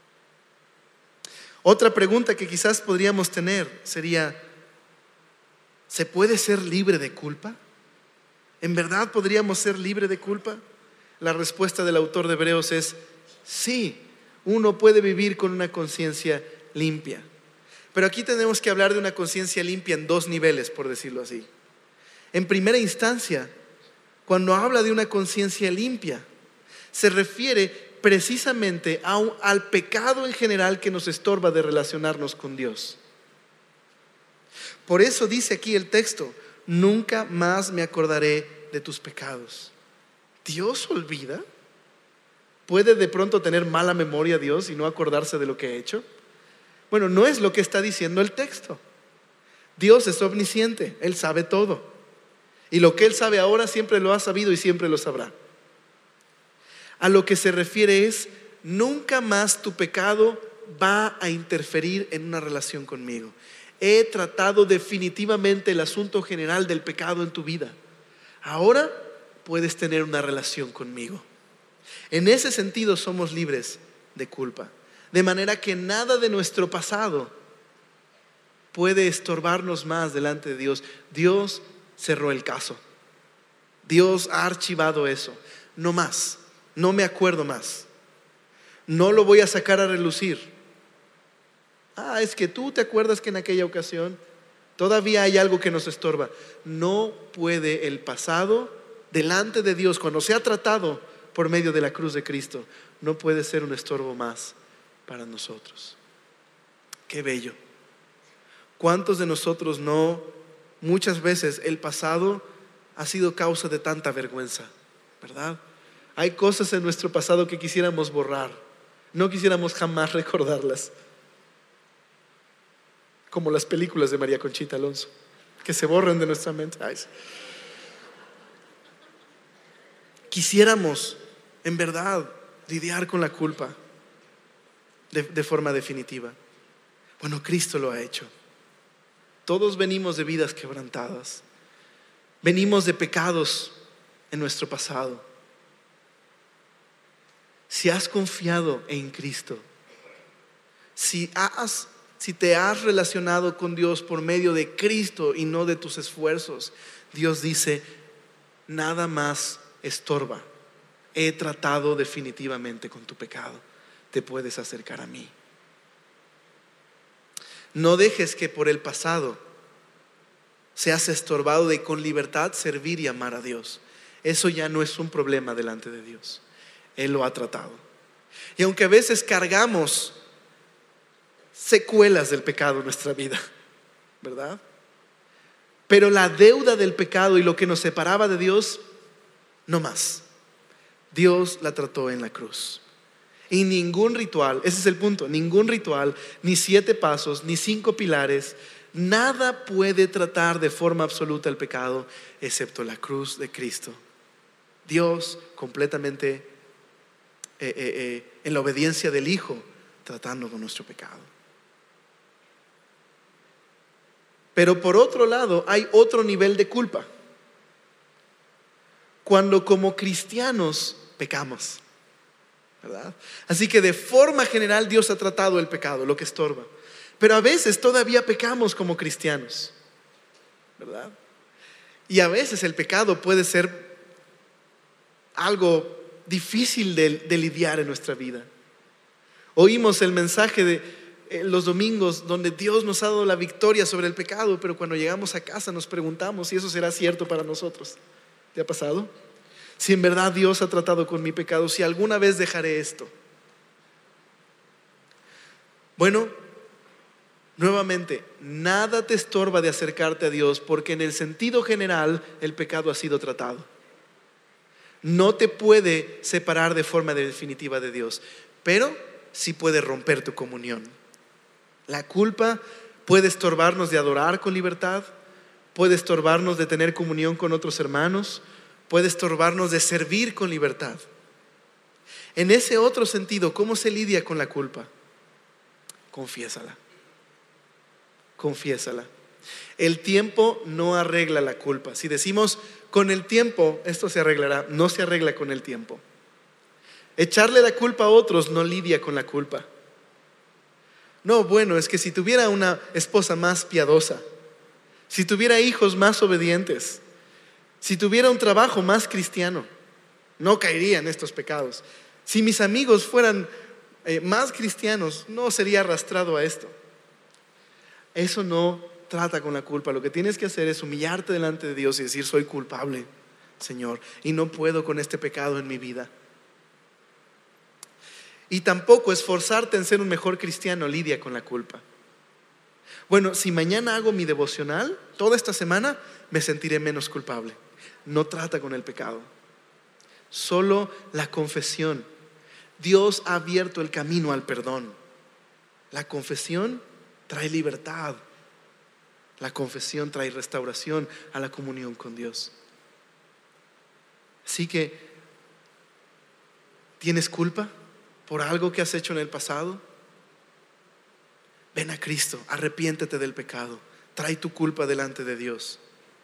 Otra pregunta que quizás podríamos tener sería: ¿se puede ser libre de culpa? ¿En verdad podríamos ser libres de culpa? La respuesta del autor de Hebreos es sí, uno puede vivir con una conciencia limpia. Pero aquí tenemos que hablar de una conciencia limpia en dos niveles, por decirlo así. En primera instancia, cuando habla de una conciencia limpia, se refiere precisamente al pecado en general que nos estorba de relacionarnos con Dios. Por eso dice aquí el texto: nunca más me acordaré de tus pecados. ¿Dios olvida? ¿Puede de pronto tener mala memoria Dios y no acordarse de lo que ha hecho? Bueno, no es lo que está diciendo el texto. Dios es omnisciente, Él sabe todo. Y lo que Él sabe ahora siempre lo ha sabido y siempre lo sabrá. A lo que se refiere es: nunca más tu pecado va a interferir en una relación conmigo. He tratado definitivamente el asunto general del pecado en tu vida. Ahora puedes tener una relación conmigo. En ese sentido somos libres de culpa, de manera que nada de nuestro pasado puede estorbarnos más delante de Dios. Dios cerró el caso. Dios ha archivado eso. No más, no me acuerdo más. No lo voy a sacar a relucir. Es que tú te acuerdas que en aquella ocasión todavía hay algo que nos estorba. No puede el pasado delante de Dios, cuando se ha tratado por medio de la cruz de Cristo, no puede ser un estorbo más para nosotros. Qué bello. ¿Cuántos de nosotros muchas veces el pasado ha sido causa de tanta vergüenza, ¿verdad? Hay cosas en nuestro pasado que quisiéramos borrar, no quisiéramos jamás recordarlas, como las películas de María Conchita Alonso, que se borran de nuestra mente. Quisiéramos, en verdad, lidiar con la culpa de forma definitiva. Bueno, Cristo lo ha hecho. Todos venimos de vidas quebrantadas. Venimos de pecados en nuestro pasado. Si has confiado en Cristo, si te has relacionado con Dios por medio de Cristo y no de tus esfuerzos, Dios dice: nada más estorba. He tratado definitivamente con tu pecado. Te puedes acercar a mí. No dejes que por el pasado seas estorbado de con libertad servir y amar a Dios. Eso ya no es un problema delante de Dios. Él lo ha tratado. Y aunque a veces cargamos secuelas del pecado en nuestra vida, ¿verdad? Pero la deuda del pecado y lo que nos separaba de Dios, no más. Dios la trató en la cruz. Y ningún ritual, ese es el punto, ningún ritual, ni 7 pasos, ni 5 pilares, nada puede tratar de forma absoluta el pecado excepto la cruz de Cristo. Dios completamente en la obediencia del Hijo, tratando con nuestro pecado. Pero por otro lado hay otro nivel de culpa. Cuando como cristianos pecamos, ¿verdad? Así que de forma general Dios ha tratado el pecado, lo que estorba. Pero a veces todavía pecamos como cristianos, ¿verdad? Y a veces el pecado puede ser algo difícil de lidiar en nuestra vida. Oímos el mensaje de los domingos donde Dios nos ha dado la victoria sobre el pecado, pero cuando llegamos a casa nos preguntamos si eso será cierto para nosotros. ¿Te ha pasado? Si en verdad Dios ha tratado con mi pecado, si alguna vez dejaré esto. Bueno, nuevamente, nada te estorba de acercarte a Dios, porque en el sentido general el pecado ha sido tratado. No te puede separar de forma definitiva de Dios, pero sí puede romper tu comunión. La culpa puede estorbarnos de adorar con libertad, puede estorbarnos de tener comunión con otros hermanos, puede estorbarnos de servir con libertad. En ese otro sentido, ¿cómo se lidia con la culpa? Confiésala. Confiésala. El tiempo no arregla la culpa. Si decimos con el tiempo esto se arreglará, no se arregla con el tiempo. Echarle la culpa a otros no lidia con la culpa. No, bueno, es que si tuviera una esposa más piadosa, si tuviera hijos más obedientes, si tuviera un trabajo más cristiano, no caería en estos pecados. Si mis amigos fueran más cristianos, no sería arrastrado a esto. Eso no trata con la culpa. Lo que tienes que hacer es humillarte delante de Dios y decir: soy culpable, Señor, y no puedo con este pecado en mi vida. Y tampoco esforzarte en ser un mejor cristiano lidia con la culpa. Bueno, si mañana hago mi devocional, toda esta semana me sentiré menos culpable. No trata con el pecado. Solo la confesión. Dios ha abierto el camino al perdón. La confesión trae libertad. La confesión trae restauración a la comunión con Dios. Así que, ¿tienes culpa por algo que has hecho en el pasado? Ven a Cristo, arrepiéntete del pecado, trae tu culpa delante de Dios.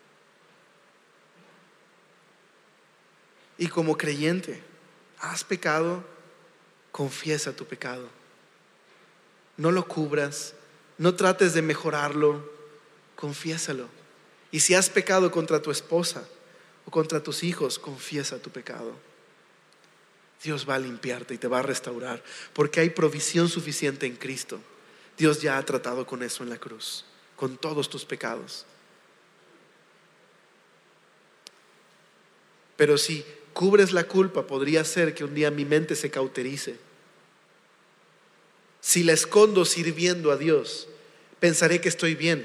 Y como creyente, has pecado, confiesa tu pecado. No lo cubras, no trates de mejorarlo, confiésalo. Y si has pecado contra tu esposa o contra tus hijos, confiesa tu pecado. Dios va a limpiarte y te va a restaurar, porque hay provisión suficiente en Cristo. Dios ya ha tratado con eso en la cruz, con todos tus pecados. Pero si cubres la culpa, podría ser que un día mi mente se cauterice. Si la escondo sirviendo a Dios, pensaré que estoy bien.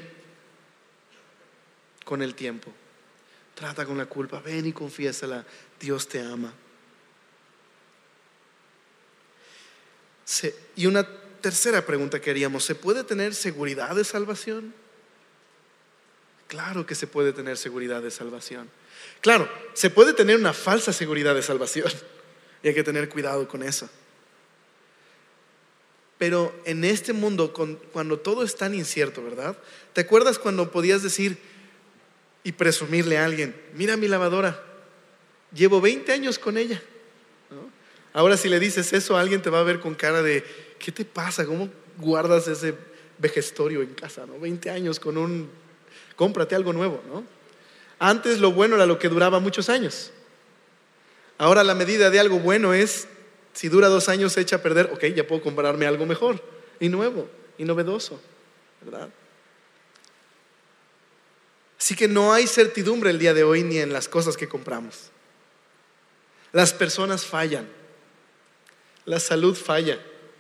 Con el tiempo, trata con la culpa, ven y confiésala. Dios te ama. Y una tercera pregunta que haríamos: ¿se puede tener seguridad de salvación? Claro que se puede tener seguridad de salvación. Claro, se puede tener una falsa seguridad de salvación y hay que tener cuidado con eso. Pero en este mundo, cuando todo es tan incierto, ¿verdad? ¿Te acuerdas cuando podías decir y presumirle a alguien: mira mi lavadora, llevo 20 años con ella, ¿no? Ahora si le dices eso, alguien te va a ver con cara de: ¿qué te pasa? ¿Cómo guardas ese vejestorio en casa, ¿no? 20 años con cómprate algo nuevo, ¿no? Antes lo bueno era lo que duraba muchos años. Ahora la medida de algo bueno es: si dura 2 años se echa a perder, ok, ya puedo comprarme algo mejor y nuevo y novedoso, ¿verdad? Así que no hay certidumbre el día de hoy ni en las cosas que compramos. Las personas fallan. La salud falla.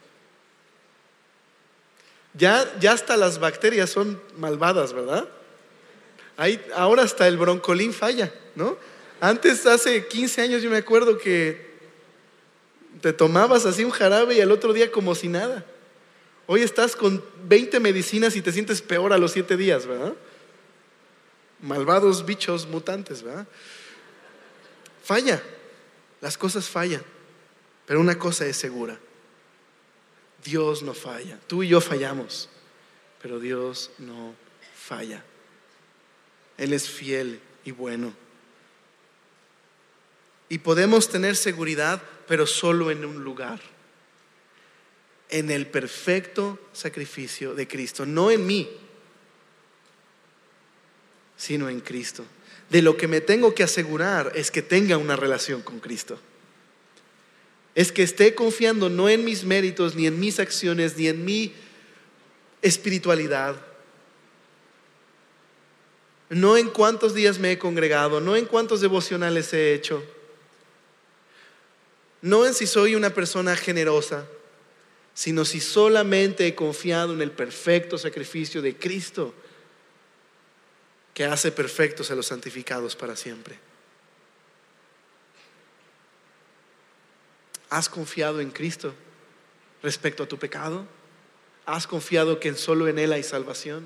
Ya hasta las bacterias son malvadas, ¿verdad? Ahora hasta el broncolín falla, ¿no? Antes, hace 15 años, yo me acuerdo que te tomabas así un jarabe y al otro día como si nada. Hoy estás con 20 medicinas y te sientes peor a los 7 días, ¿verdad? Malvados bichos mutantes, ¿verdad? Falla. Las cosas fallan. Pero una cosa es segura: Dios no falla. Tú y yo fallamos, pero Dios no falla. Él es fiel y bueno. Y podemos tener seguridad, pero solo en un lugar: en el perfecto sacrificio de Cristo. No en mí, sino en Cristo. De lo que me tengo que asegurar es que tenga una relación con Cristo. Es que esté confiando no en mis méritos, ni en mis acciones, ni en mi espiritualidad, no en cuántos días me he congregado, no en cuántos devocionales he hecho, no en si soy una persona generosa, sino si solamente he confiado en el perfecto sacrificio de Cristo, que hace perfectos a los santificados para siempre. ¿Has confiado en Cristo respecto a tu pecado? ¿Has confiado que solo en Él hay salvación?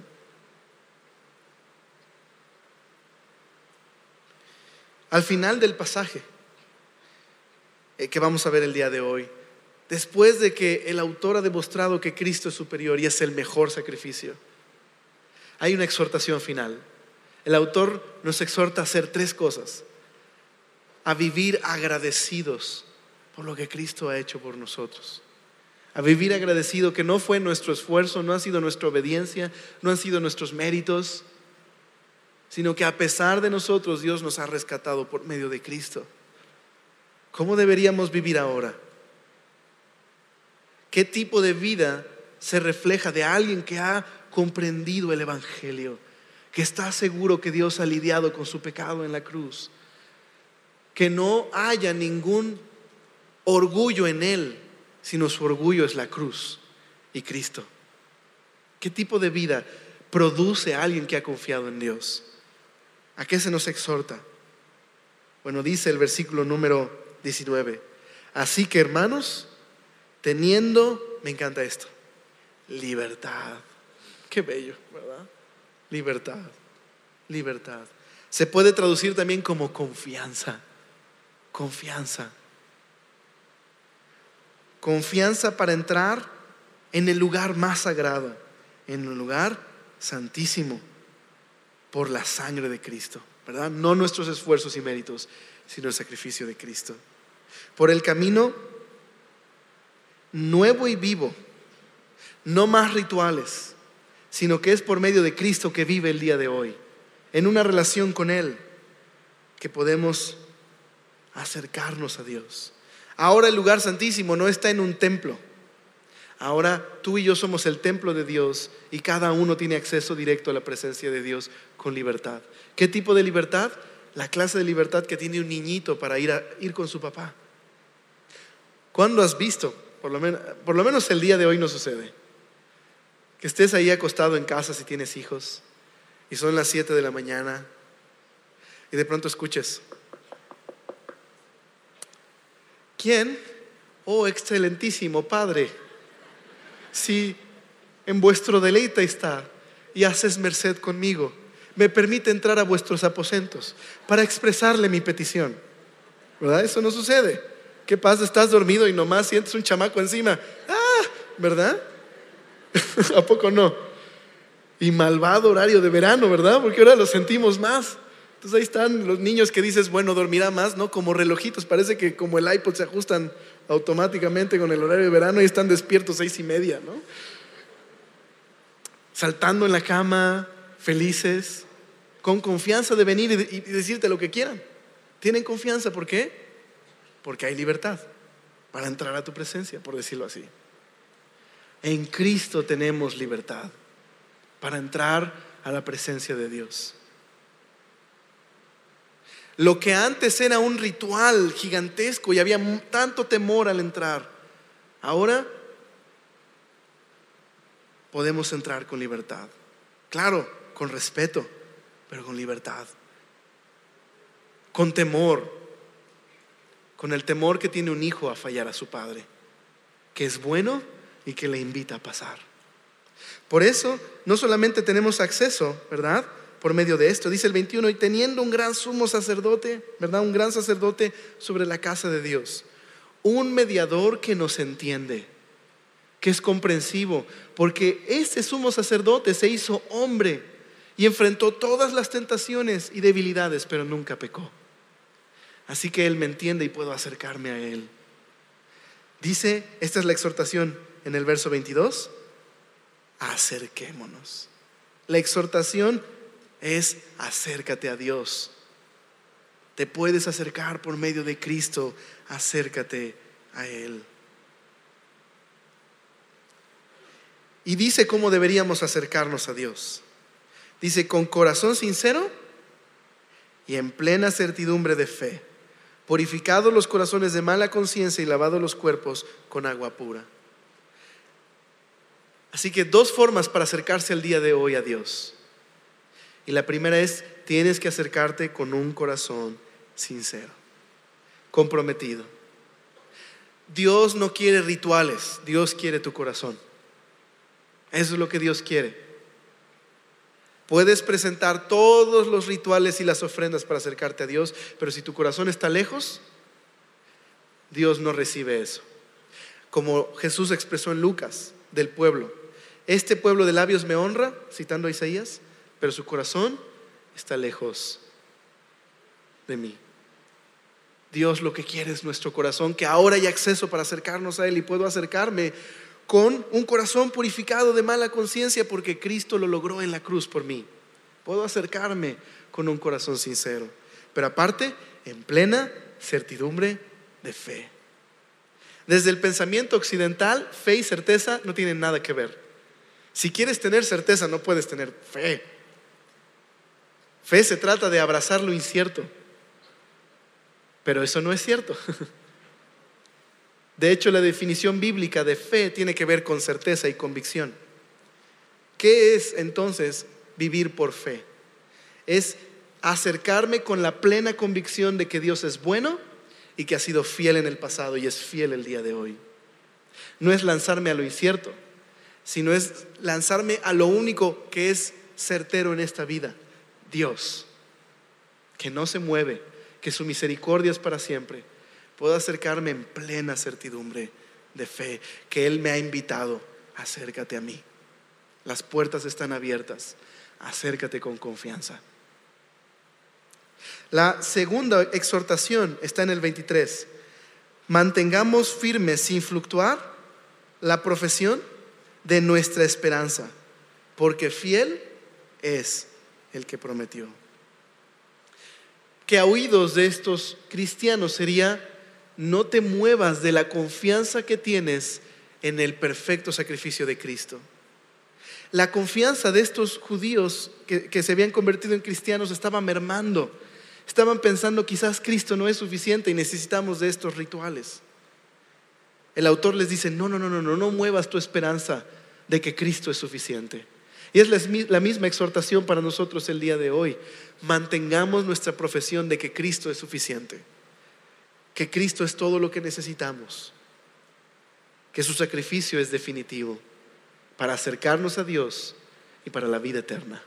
Al final del pasaje que vamos a ver el día de hoy, después de que el autor ha demostrado que Cristo es superior y es el mejor sacrificio, hay una exhortación final. El autor nos exhorta a hacer 3 cosas: a vivir agradecidos por lo que Cristo ha hecho por nosotros, a vivir agradecido que no fue nuestro esfuerzo, no ha sido nuestra obediencia, no han sido nuestros méritos, sino que a pesar de nosotros Dios nos ha rescatado por medio de Cristo. ¿Cómo deberíamos vivir ahora? ¿Qué tipo de vida se refleja de alguien que ha comprendido el Evangelio que está seguro que Dios ha lidiado con su pecado en la cruz, que no haya ningún orgullo en él, sino su orgullo es la cruz y Cristo. ¿Qué tipo de vida produce a alguien que ha confiado en Dios? ¿A qué se nos exhorta? Bueno, dice el versículo número 19: así que, hermanos, teniendo, me encanta esto, libertad. Qué bello, ¿verdad? Libertad, libertad. Se puede traducir también como confianza. Confianza. Confianza para entrar en el lugar más sagrado, en el lugar santísimo, por la sangre de Cristo, ¿verdad? No nuestros esfuerzos y méritos, sino el sacrificio de Cristo. Por el camino nuevo y vivo, no más rituales, sino que es por medio de Cristo que vive el día de hoy, en una relación con Él, que podemos acercarnos a Dios. Ahora el lugar santísimo no está en un templo. Ahora tú y yo somos el templo de Dios y cada uno tiene acceso directo a la presencia de Dios con libertad. ¿Qué tipo de libertad? La clase de libertad que tiene un niñito para ir con su papá. ¿Cuándo has visto? Por lo menos el día de hoy no sucede. Que estés ahí acostado en casa si tienes hijos y son las 7 de la mañana y de pronto escuches: ¿quién? Oh, excelentísimo Padre, si en vuestro deleite está y haces merced conmigo, me permite entrar a vuestros aposentos para expresarle mi petición. ¿Verdad? Eso no sucede. ¿Qué pasa? Estás dormido y nomás sientes un chamaco encima. ¿Verdad? ¿A poco no? Y malvado horario de verano, ¿verdad? Porque ahora lo sentimos más. Entonces ahí están los niños que dices, bueno, dormirá más, ¿no? Como relojitos, parece que como el iPod se ajustan automáticamente con el horario de verano y están despiertos 6:30, ¿no? Saltando en la cama, felices, con confianza de venir y decirte lo que quieran. Tienen confianza, ¿por qué? Porque hay libertad para entrar a tu presencia, por decirlo así. En Cristo tenemos libertad para entrar a la presencia de Dios. Lo que antes era un ritual gigantesco y había tanto temor al entrar, ahora podemos entrar con libertad. Claro, con respeto, pero con libertad. Con temor, con el temor que tiene un hijo a fallar a su padre, que es bueno y que le invita a pasar. Por eso, no solamente tenemos acceso, ¿verdad?, por medio de esto, dice el 21, y teniendo un gran sumo sacerdote, ¿verdad?, un gran sacerdote sobre la casa de Dios, un mediador que nos entiende, que es comprensivo, porque ese sumo sacerdote se hizo hombre y enfrentó todas las tentaciones y debilidades, pero nunca pecó. Así que Él me entiende y puedo acercarme a Él. Dice, esta es la exhortación en el verso 22, acerquémonos. La exhortación es acércate a Dios. Te puedes acercar por medio de Cristo, acércate a Él. Y dice cómo deberíamos acercarnos a Dios. Dice, con corazón sincero y en plena certidumbre de fe, purificados los corazones de mala conciencia y lavados los cuerpos con agua pura. Así que 2 formas para acercarse al día de hoy a Dios. Y la primera es, tienes que acercarte con un corazón sincero, comprometido. Dios no quiere rituales, Dios quiere tu corazón. Eso es lo que Dios quiere. Puedes presentar todos los rituales y las ofrendas para acercarte a Dios, pero si tu corazón está lejos, Dios no recibe eso. Como Jesús expresó en Lucas del pueblo: este pueblo de labios me honra, citando a Isaías, pero su corazón está lejos de mí. Dios lo que quiere es nuestro corazón, que ahora hay acceso para acercarnos a Él, y puedo acercarme con un corazón purificado de mala conciencia porque Cristo lo logró en la cruz por mí. Puedo acercarme con un corazón sincero, pero aparte en plena certidumbre de fe. Desde el pensamiento occidental, fe y certeza no tienen nada que ver. Si quieres tener certeza, no puedes tener fe. Fe se trata de abrazar lo incierto, pero eso no es cierto. De hecho, la definición bíblica de fe tiene que ver con certeza y convicción. ¿Qué es entonces vivir por fe? Es acercarme con la plena convicción de que Dios es bueno y que ha sido fiel en el pasado y es fiel el día de hoy. No es lanzarme a lo incierto, sino es lanzarme a lo único que es certero en esta vida: Dios, que no se mueve, que su misericordia es para siempre. Puedo acercarme en plena certidumbre de fe, que Él me ha invitado: acércate a mí. Las puertas están abiertas, acércate con confianza. La segunda exhortación está en el 23. Mantengamos firme sin fluctuar la profesión de nuestra esperanza, porque fiel es el que prometió. Que a oídos de estos cristianos sería: no te muevas de la confianza que tienes en el perfecto sacrificio de Cristo. La confianza de estos judíos que se habían convertido en cristianos estaba mermando. Estaban pensando: quizás Cristo no es suficiente y necesitamos de estos rituales. El autor les dice: no muevas tu esperanza de que Cristo es suficiente. Y es la misma exhortación para nosotros el día de hoy. Mantengamos nuestra profesión de que Cristo es suficiente, que Cristo es todo lo que necesitamos, que su sacrificio es definitivo para acercarnos a Dios y para la vida eterna.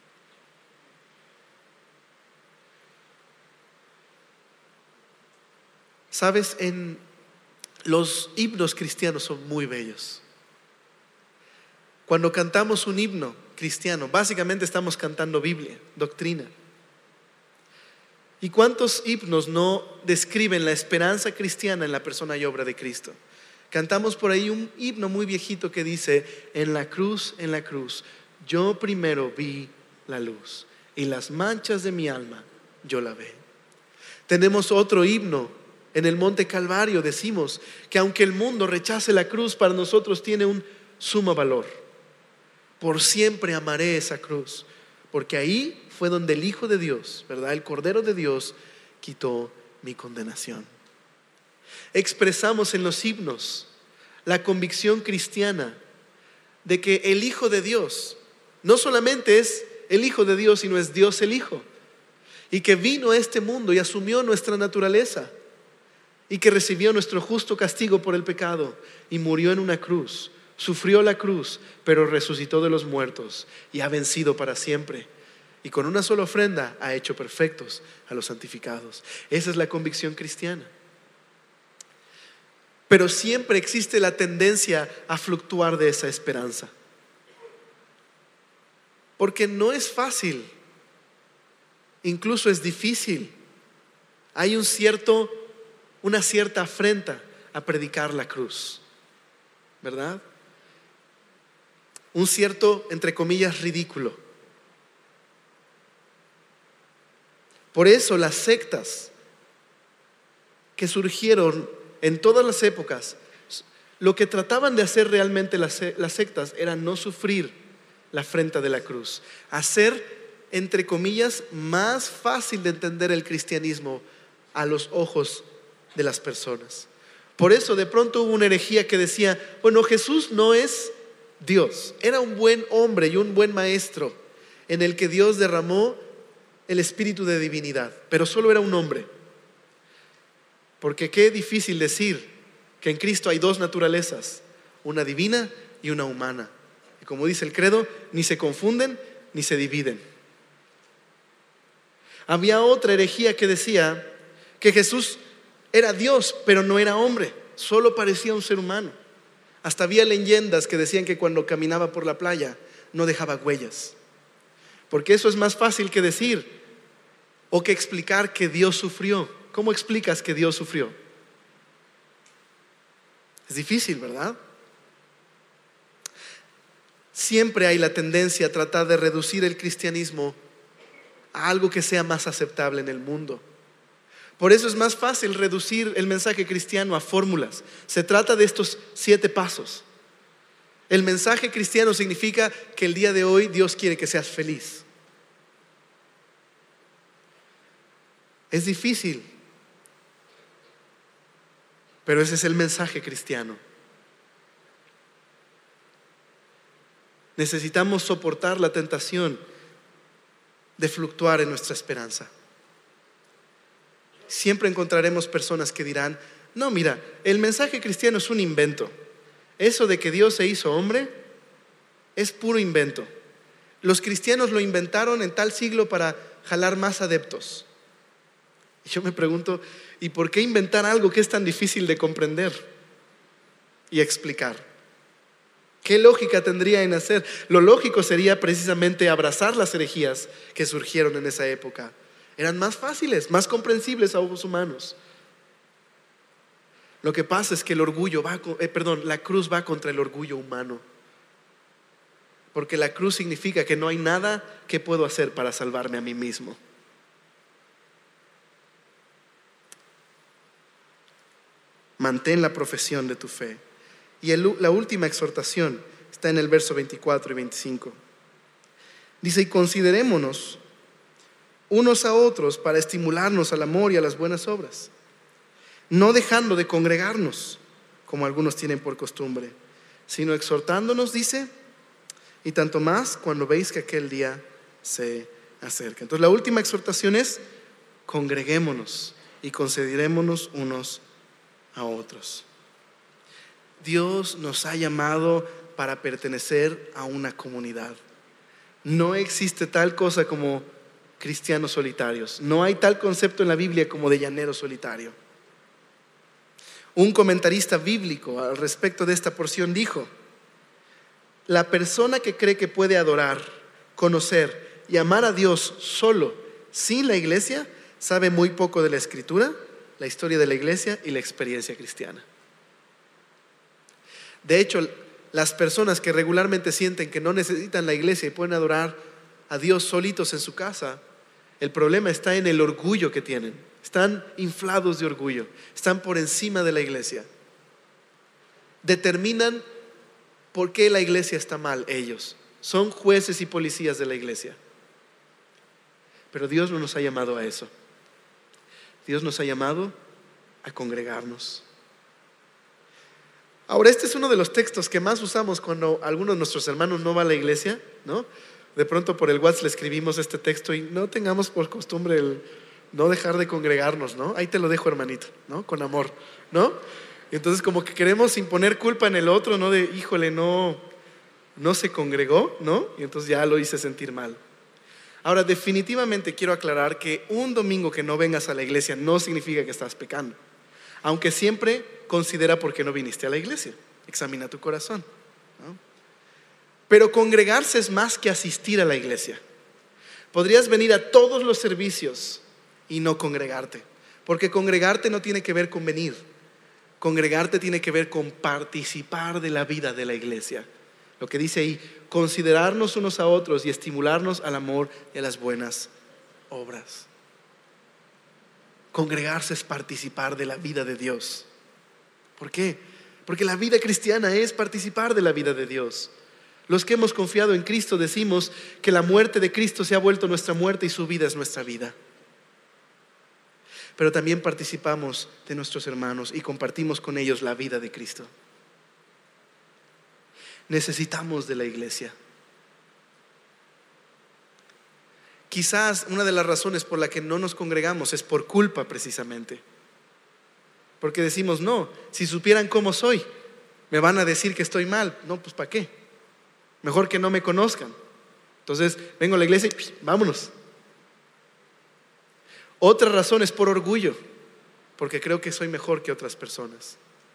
Sabes, en los himnos cristianos son muy bellos. Cuando cantamos un himno cristiano, básicamente estamos cantando Biblia, doctrina. ¿Y cuántos himnos no describen la esperanza cristiana en la persona y obra de Cristo? Cantamos por ahí un himno muy viejito que dice: en la cruz, yo primero vi la luz, y las manchas de mi alma yo lavé. Tenemos otro himno en el Monte Calvario. Decimos que aunque el mundo rechace la cruz, para nosotros tiene un sumo valor. Por siempre amaré esa cruz, porque ahí fue donde el Hijo de Dios, ¿verdad?, el Cordero de Dios, quitó mi condenación. Expresamos en los himnos la convicción cristiana de que el Hijo de Dios no solamente es el Hijo de Dios, sino es Dios el Hijo, y que vino a este mundo y asumió nuestra naturaleza, y que recibió nuestro justo castigo por el pecado y murió en una cruz. Sufrió la cruz, pero resucitó de los muertos y ha vencido para siempre. Y con una sola ofrenda ha hecho perfectos a los santificados. Esa es la convicción cristiana. Pero siempre existe la tendencia a fluctuar de esa esperanza, porque no es fácil, incluso es difícil. Hay una cierta afrenta a predicar la cruz, ¿verdad? Un cierto, entre comillas, ridículo. Por eso las sectas que surgieron en todas las épocas, lo que trataban de hacer realmente las sectas era no sufrir la afrenta de la cruz, hacer, entre comillas, más fácil de entender el cristianismo a los ojos de las personas. Por eso de pronto hubo una herejía que decía: bueno, Jesús no es Dios, era un buen hombre y un buen maestro en el que Dios derramó el espíritu de divinidad, pero solo era un hombre. Porque qué difícil decir que en Cristo hay dos naturalezas, una divina y una humana. Y como dice el credo, ni se confunden ni se dividen. Había otra herejía que decía que Jesús era Dios, pero no era hombre, solo parecía un ser humano. Hasta había leyendas que decían que cuando caminaba por la playa no dejaba huellas, porque eso es más fácil que decir o que explicar que Dios sufrió. ¿Cómo explicas que Dios sufrió? Es difícil, ¿verdad? Siempre hay la tendencia a tratar de reducir el cristianismo a algo que sea más aceptable en el mundo. Por eso es más fácil reducir el mensaje cristiano a fórmulas. Se trata de estos 7 pasos. El mensaje cristiano significa que el día de hoy Dios quiere que seas feliz. Es difícil, pero ese es el mensaje cristiano. Necesitamos soportar la tentación de fluctuar en nuestra esperanza. Siempre encontraremos personas que dirán: no, mira, el mensaje cristiano es un invento. Eso de que Dios se hizo hombre es puro invento. Los cristianos lo inventaron en tal siglo para jalar más adeptos. Y yo me pregunto, ¿y por qué inventar algo que es tan difícil de comprender y explicar? ¿Qué lógica tendría en hacer? Lo lógico sería precisamente abrazar las herejías que surgieron en esa época. Eran más fáciles, más comprensibles a ojos humanos. Lo que pasa es que la cruz va contra el orgullo humano. Porque la cruz significa que no hay nada que puedo hacer para salvarme a mí mismo. Mantén la profesión de tu fe. Y la última exhortación está en el verso 24 y 25. Dice: y considerémonos unos a otros para estimularnos al amor y a las buenas obras, no dejando de congregarnos, como algunos tienen por costumbre, sino exhortándonos, dice, y tanto más cuando veis que aquel día se acerca. Entonces la última exhortación es: congreguémonos y considerémonos unos a otros. Dios nos ha llamado para pertenecer a una comunidad. No existe tal cosa como cristianos solitarios. No hay tal concepto en la Biblia como de llanero solitario. Un comentarista bíblico al respecto de esta porción dijo: la persona que cree que puede adorar, conocer y amar a Dios solo, sin la iglesia, sabe muy poco de la Escritura, la historia de la iglesia y la experiencia cristiana. De hecho, las personas que regularmente sienten que no necesitan la iglesia y pueden adorar a Dios solitos en su casa, el problema está en el orgullo que tienen. Están inflados de orgullo, están por encima de la iglesia. Determinan por qué la iglesia está mal ellos. Son jueces y policías de la iglesia. Pero Dios no nos ha llamado a eso. Dios nos ha llamado a congregarnos. Ahora, este es uno de los textos que más usamos cuando alguno de nuestros hermanos no va a la iglesia, ¿no? De pronto por el WhatsApp le escribimos este texto y no tengamos por costumbre el no dejar de congregarnos, ¿no? Ahí te lo dejo, hermanito, ¿no? Con amor, ¿no? Y entonces como que queremos imponer culpa en el otro, ¿no? De híjole, no se congregó, ¿no? Y entonces ya lo hice sentir mal. Ahora, definitivamente quiero aclarar que un domingo que no vengas a la iglesia no significa que estás pecando. Aunque siempre considera por qué no viniste a la iglesia. Examina tu corazón, ¿no? Pero congregarse es más que asistir a la iglesia. Podrías venir a todos los servicios y no congregarte, porque congregarte no tiene que ver con venir. Congregarte tiene que ver con participar de la vida de la iglesia. Lo que dice ahí: considerarnos unos a otros y estimularnos al amor y a las buenas obras. Congregarse es participar de la vida de Dios. ¿Por qué? Porque la vida cristiana es participar de la vida de Dios. Los que hemos confiado en Cristo decimos que la muerte de Cristo se ha vuelto nuestra muerte y su vida es nuestra vida. Pero también participamos de nuestros hermanos y compartimos con ellos la vida de Cristo. Necesitamos de la iglesia. Quizás una de las razones por la que no nos congregamos es por culpa precisamente. Porque decimos: no, si supieran cómo soy, me van a decir que estoy mal. No, pues ¿para qué? Mejor que no me conozcan. Entonces vengo a la iglesia y vámonos. Otra razón es por orgullo, porque creo que soy mejor que otras personas.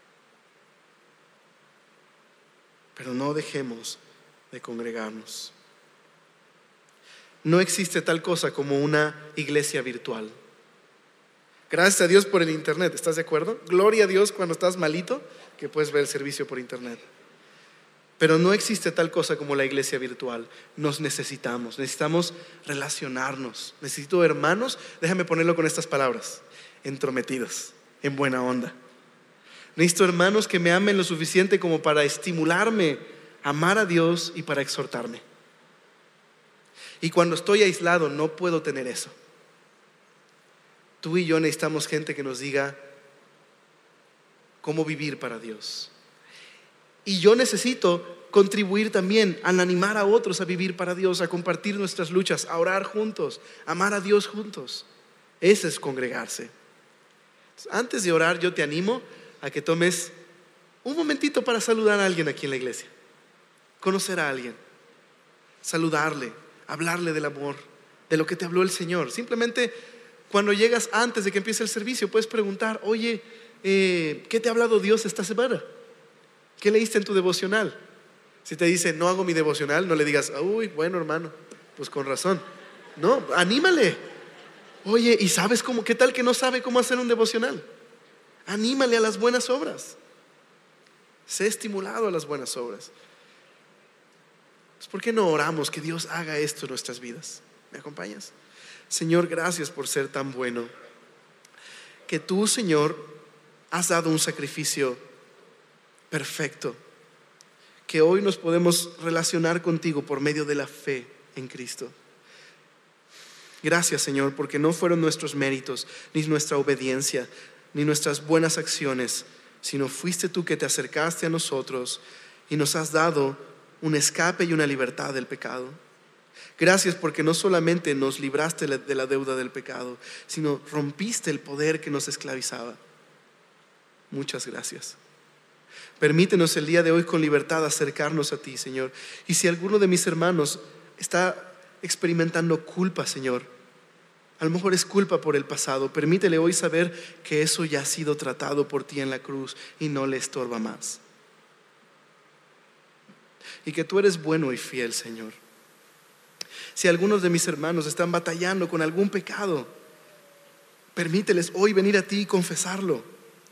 Pero no dejemos de congregarnos. No existe tal cosa como una iglesia virtual. Gracias a Dios por el internet, ¿estás de acuerdo? Gloria a Dios cuando estás malito que puedes ver el servicio por internet. Pero no existe tal cosa como la iglesia virtual. Nos necesitamos relacionarnos. Necesito hermanos, déjame ponerlo con estas palabras: entrometidos, en buena onda. Necesito hermanos que me amen lo suficiente como para estimularme a amar a Dios y para exhortarme. Y cuando estoy aislado no puedo tener eso. Tú y yo necesitamos gente que nos diga cómo vivir para Dios. Y yo necesito contribuir también al animar a otros a vivir para Dios, a compartir nuestras luchas, a orar juntos, a amar a Dios juntos. Ese es congregarse. Antes de orar, yo te animo a que tomes un momentito para saludar a alguien aquí en la iglesia, conocer a alguien, saludarle, hablarle del amor, de lo que te habló el Señor. Simplemente cuando llegas antes de que empiece el servicio, puedes preguntar: oye, ¿qué te ha hablado Dios esta semana? ¿Qué leíste en tu devocional? Si te dice: no hago mi devocional, no le digas: uy, bueno, hermano, pues con razón. No, anímale. Oye, ¿y sabes cómo? ¿Qué tal que no sabe cómo hacer un devocional? Anímale a las buenas obras. Sé estimulado a las buenas obras. Pues, ¿por qué no oramos que Dios haga esto en nuestras vidas? ¿Me acompañas? Señor, gracias por ser tan bueno. Que tú, Señor, has dado un sacrificio perfecto, que hoy nos podemos relacionar contigo por medio de la fe en Cristo. Gracias, Señor, porque no fueron nuestros méritos, ni nuestra obediencia, ni nuestras buenas acciones, sino fuiste tú que te acercaste a nosotros y nos has dado un escape y una libertad del pecado. Gracias porque no solamente nos libraste de la deuda del pecado, sino rompiste el poder que nos esclavizaba. Muchas gracias. Permítenos el día de hoy con libertad acercarnos a ti, Señor. Y si alguno de mis hermanos está experimentando culpa, Señor, a lo mejor es culpa por el pasado, permítele hoy saber que eso ya ha sido tratado por ti en la cruz y no le estorba más. Y que tú eres bueno y fiel, Señor. Si algunos de mis hermanos están batallando con algún pecado, permíteles hoy venir a ti y confesarlo.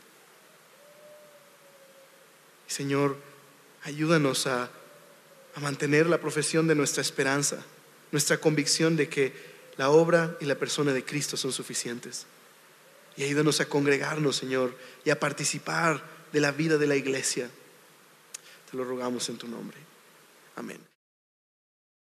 Señor, ayúdanos a mantener la profesión de nuestra esperanza, nuestra convicción de que la obra y la persona de Cristo son suficientes. Y ayúdanos a congregarnos, Señor, y a participar de la vida de la iglesia. Te lo rogamos en tu nombre. Amén.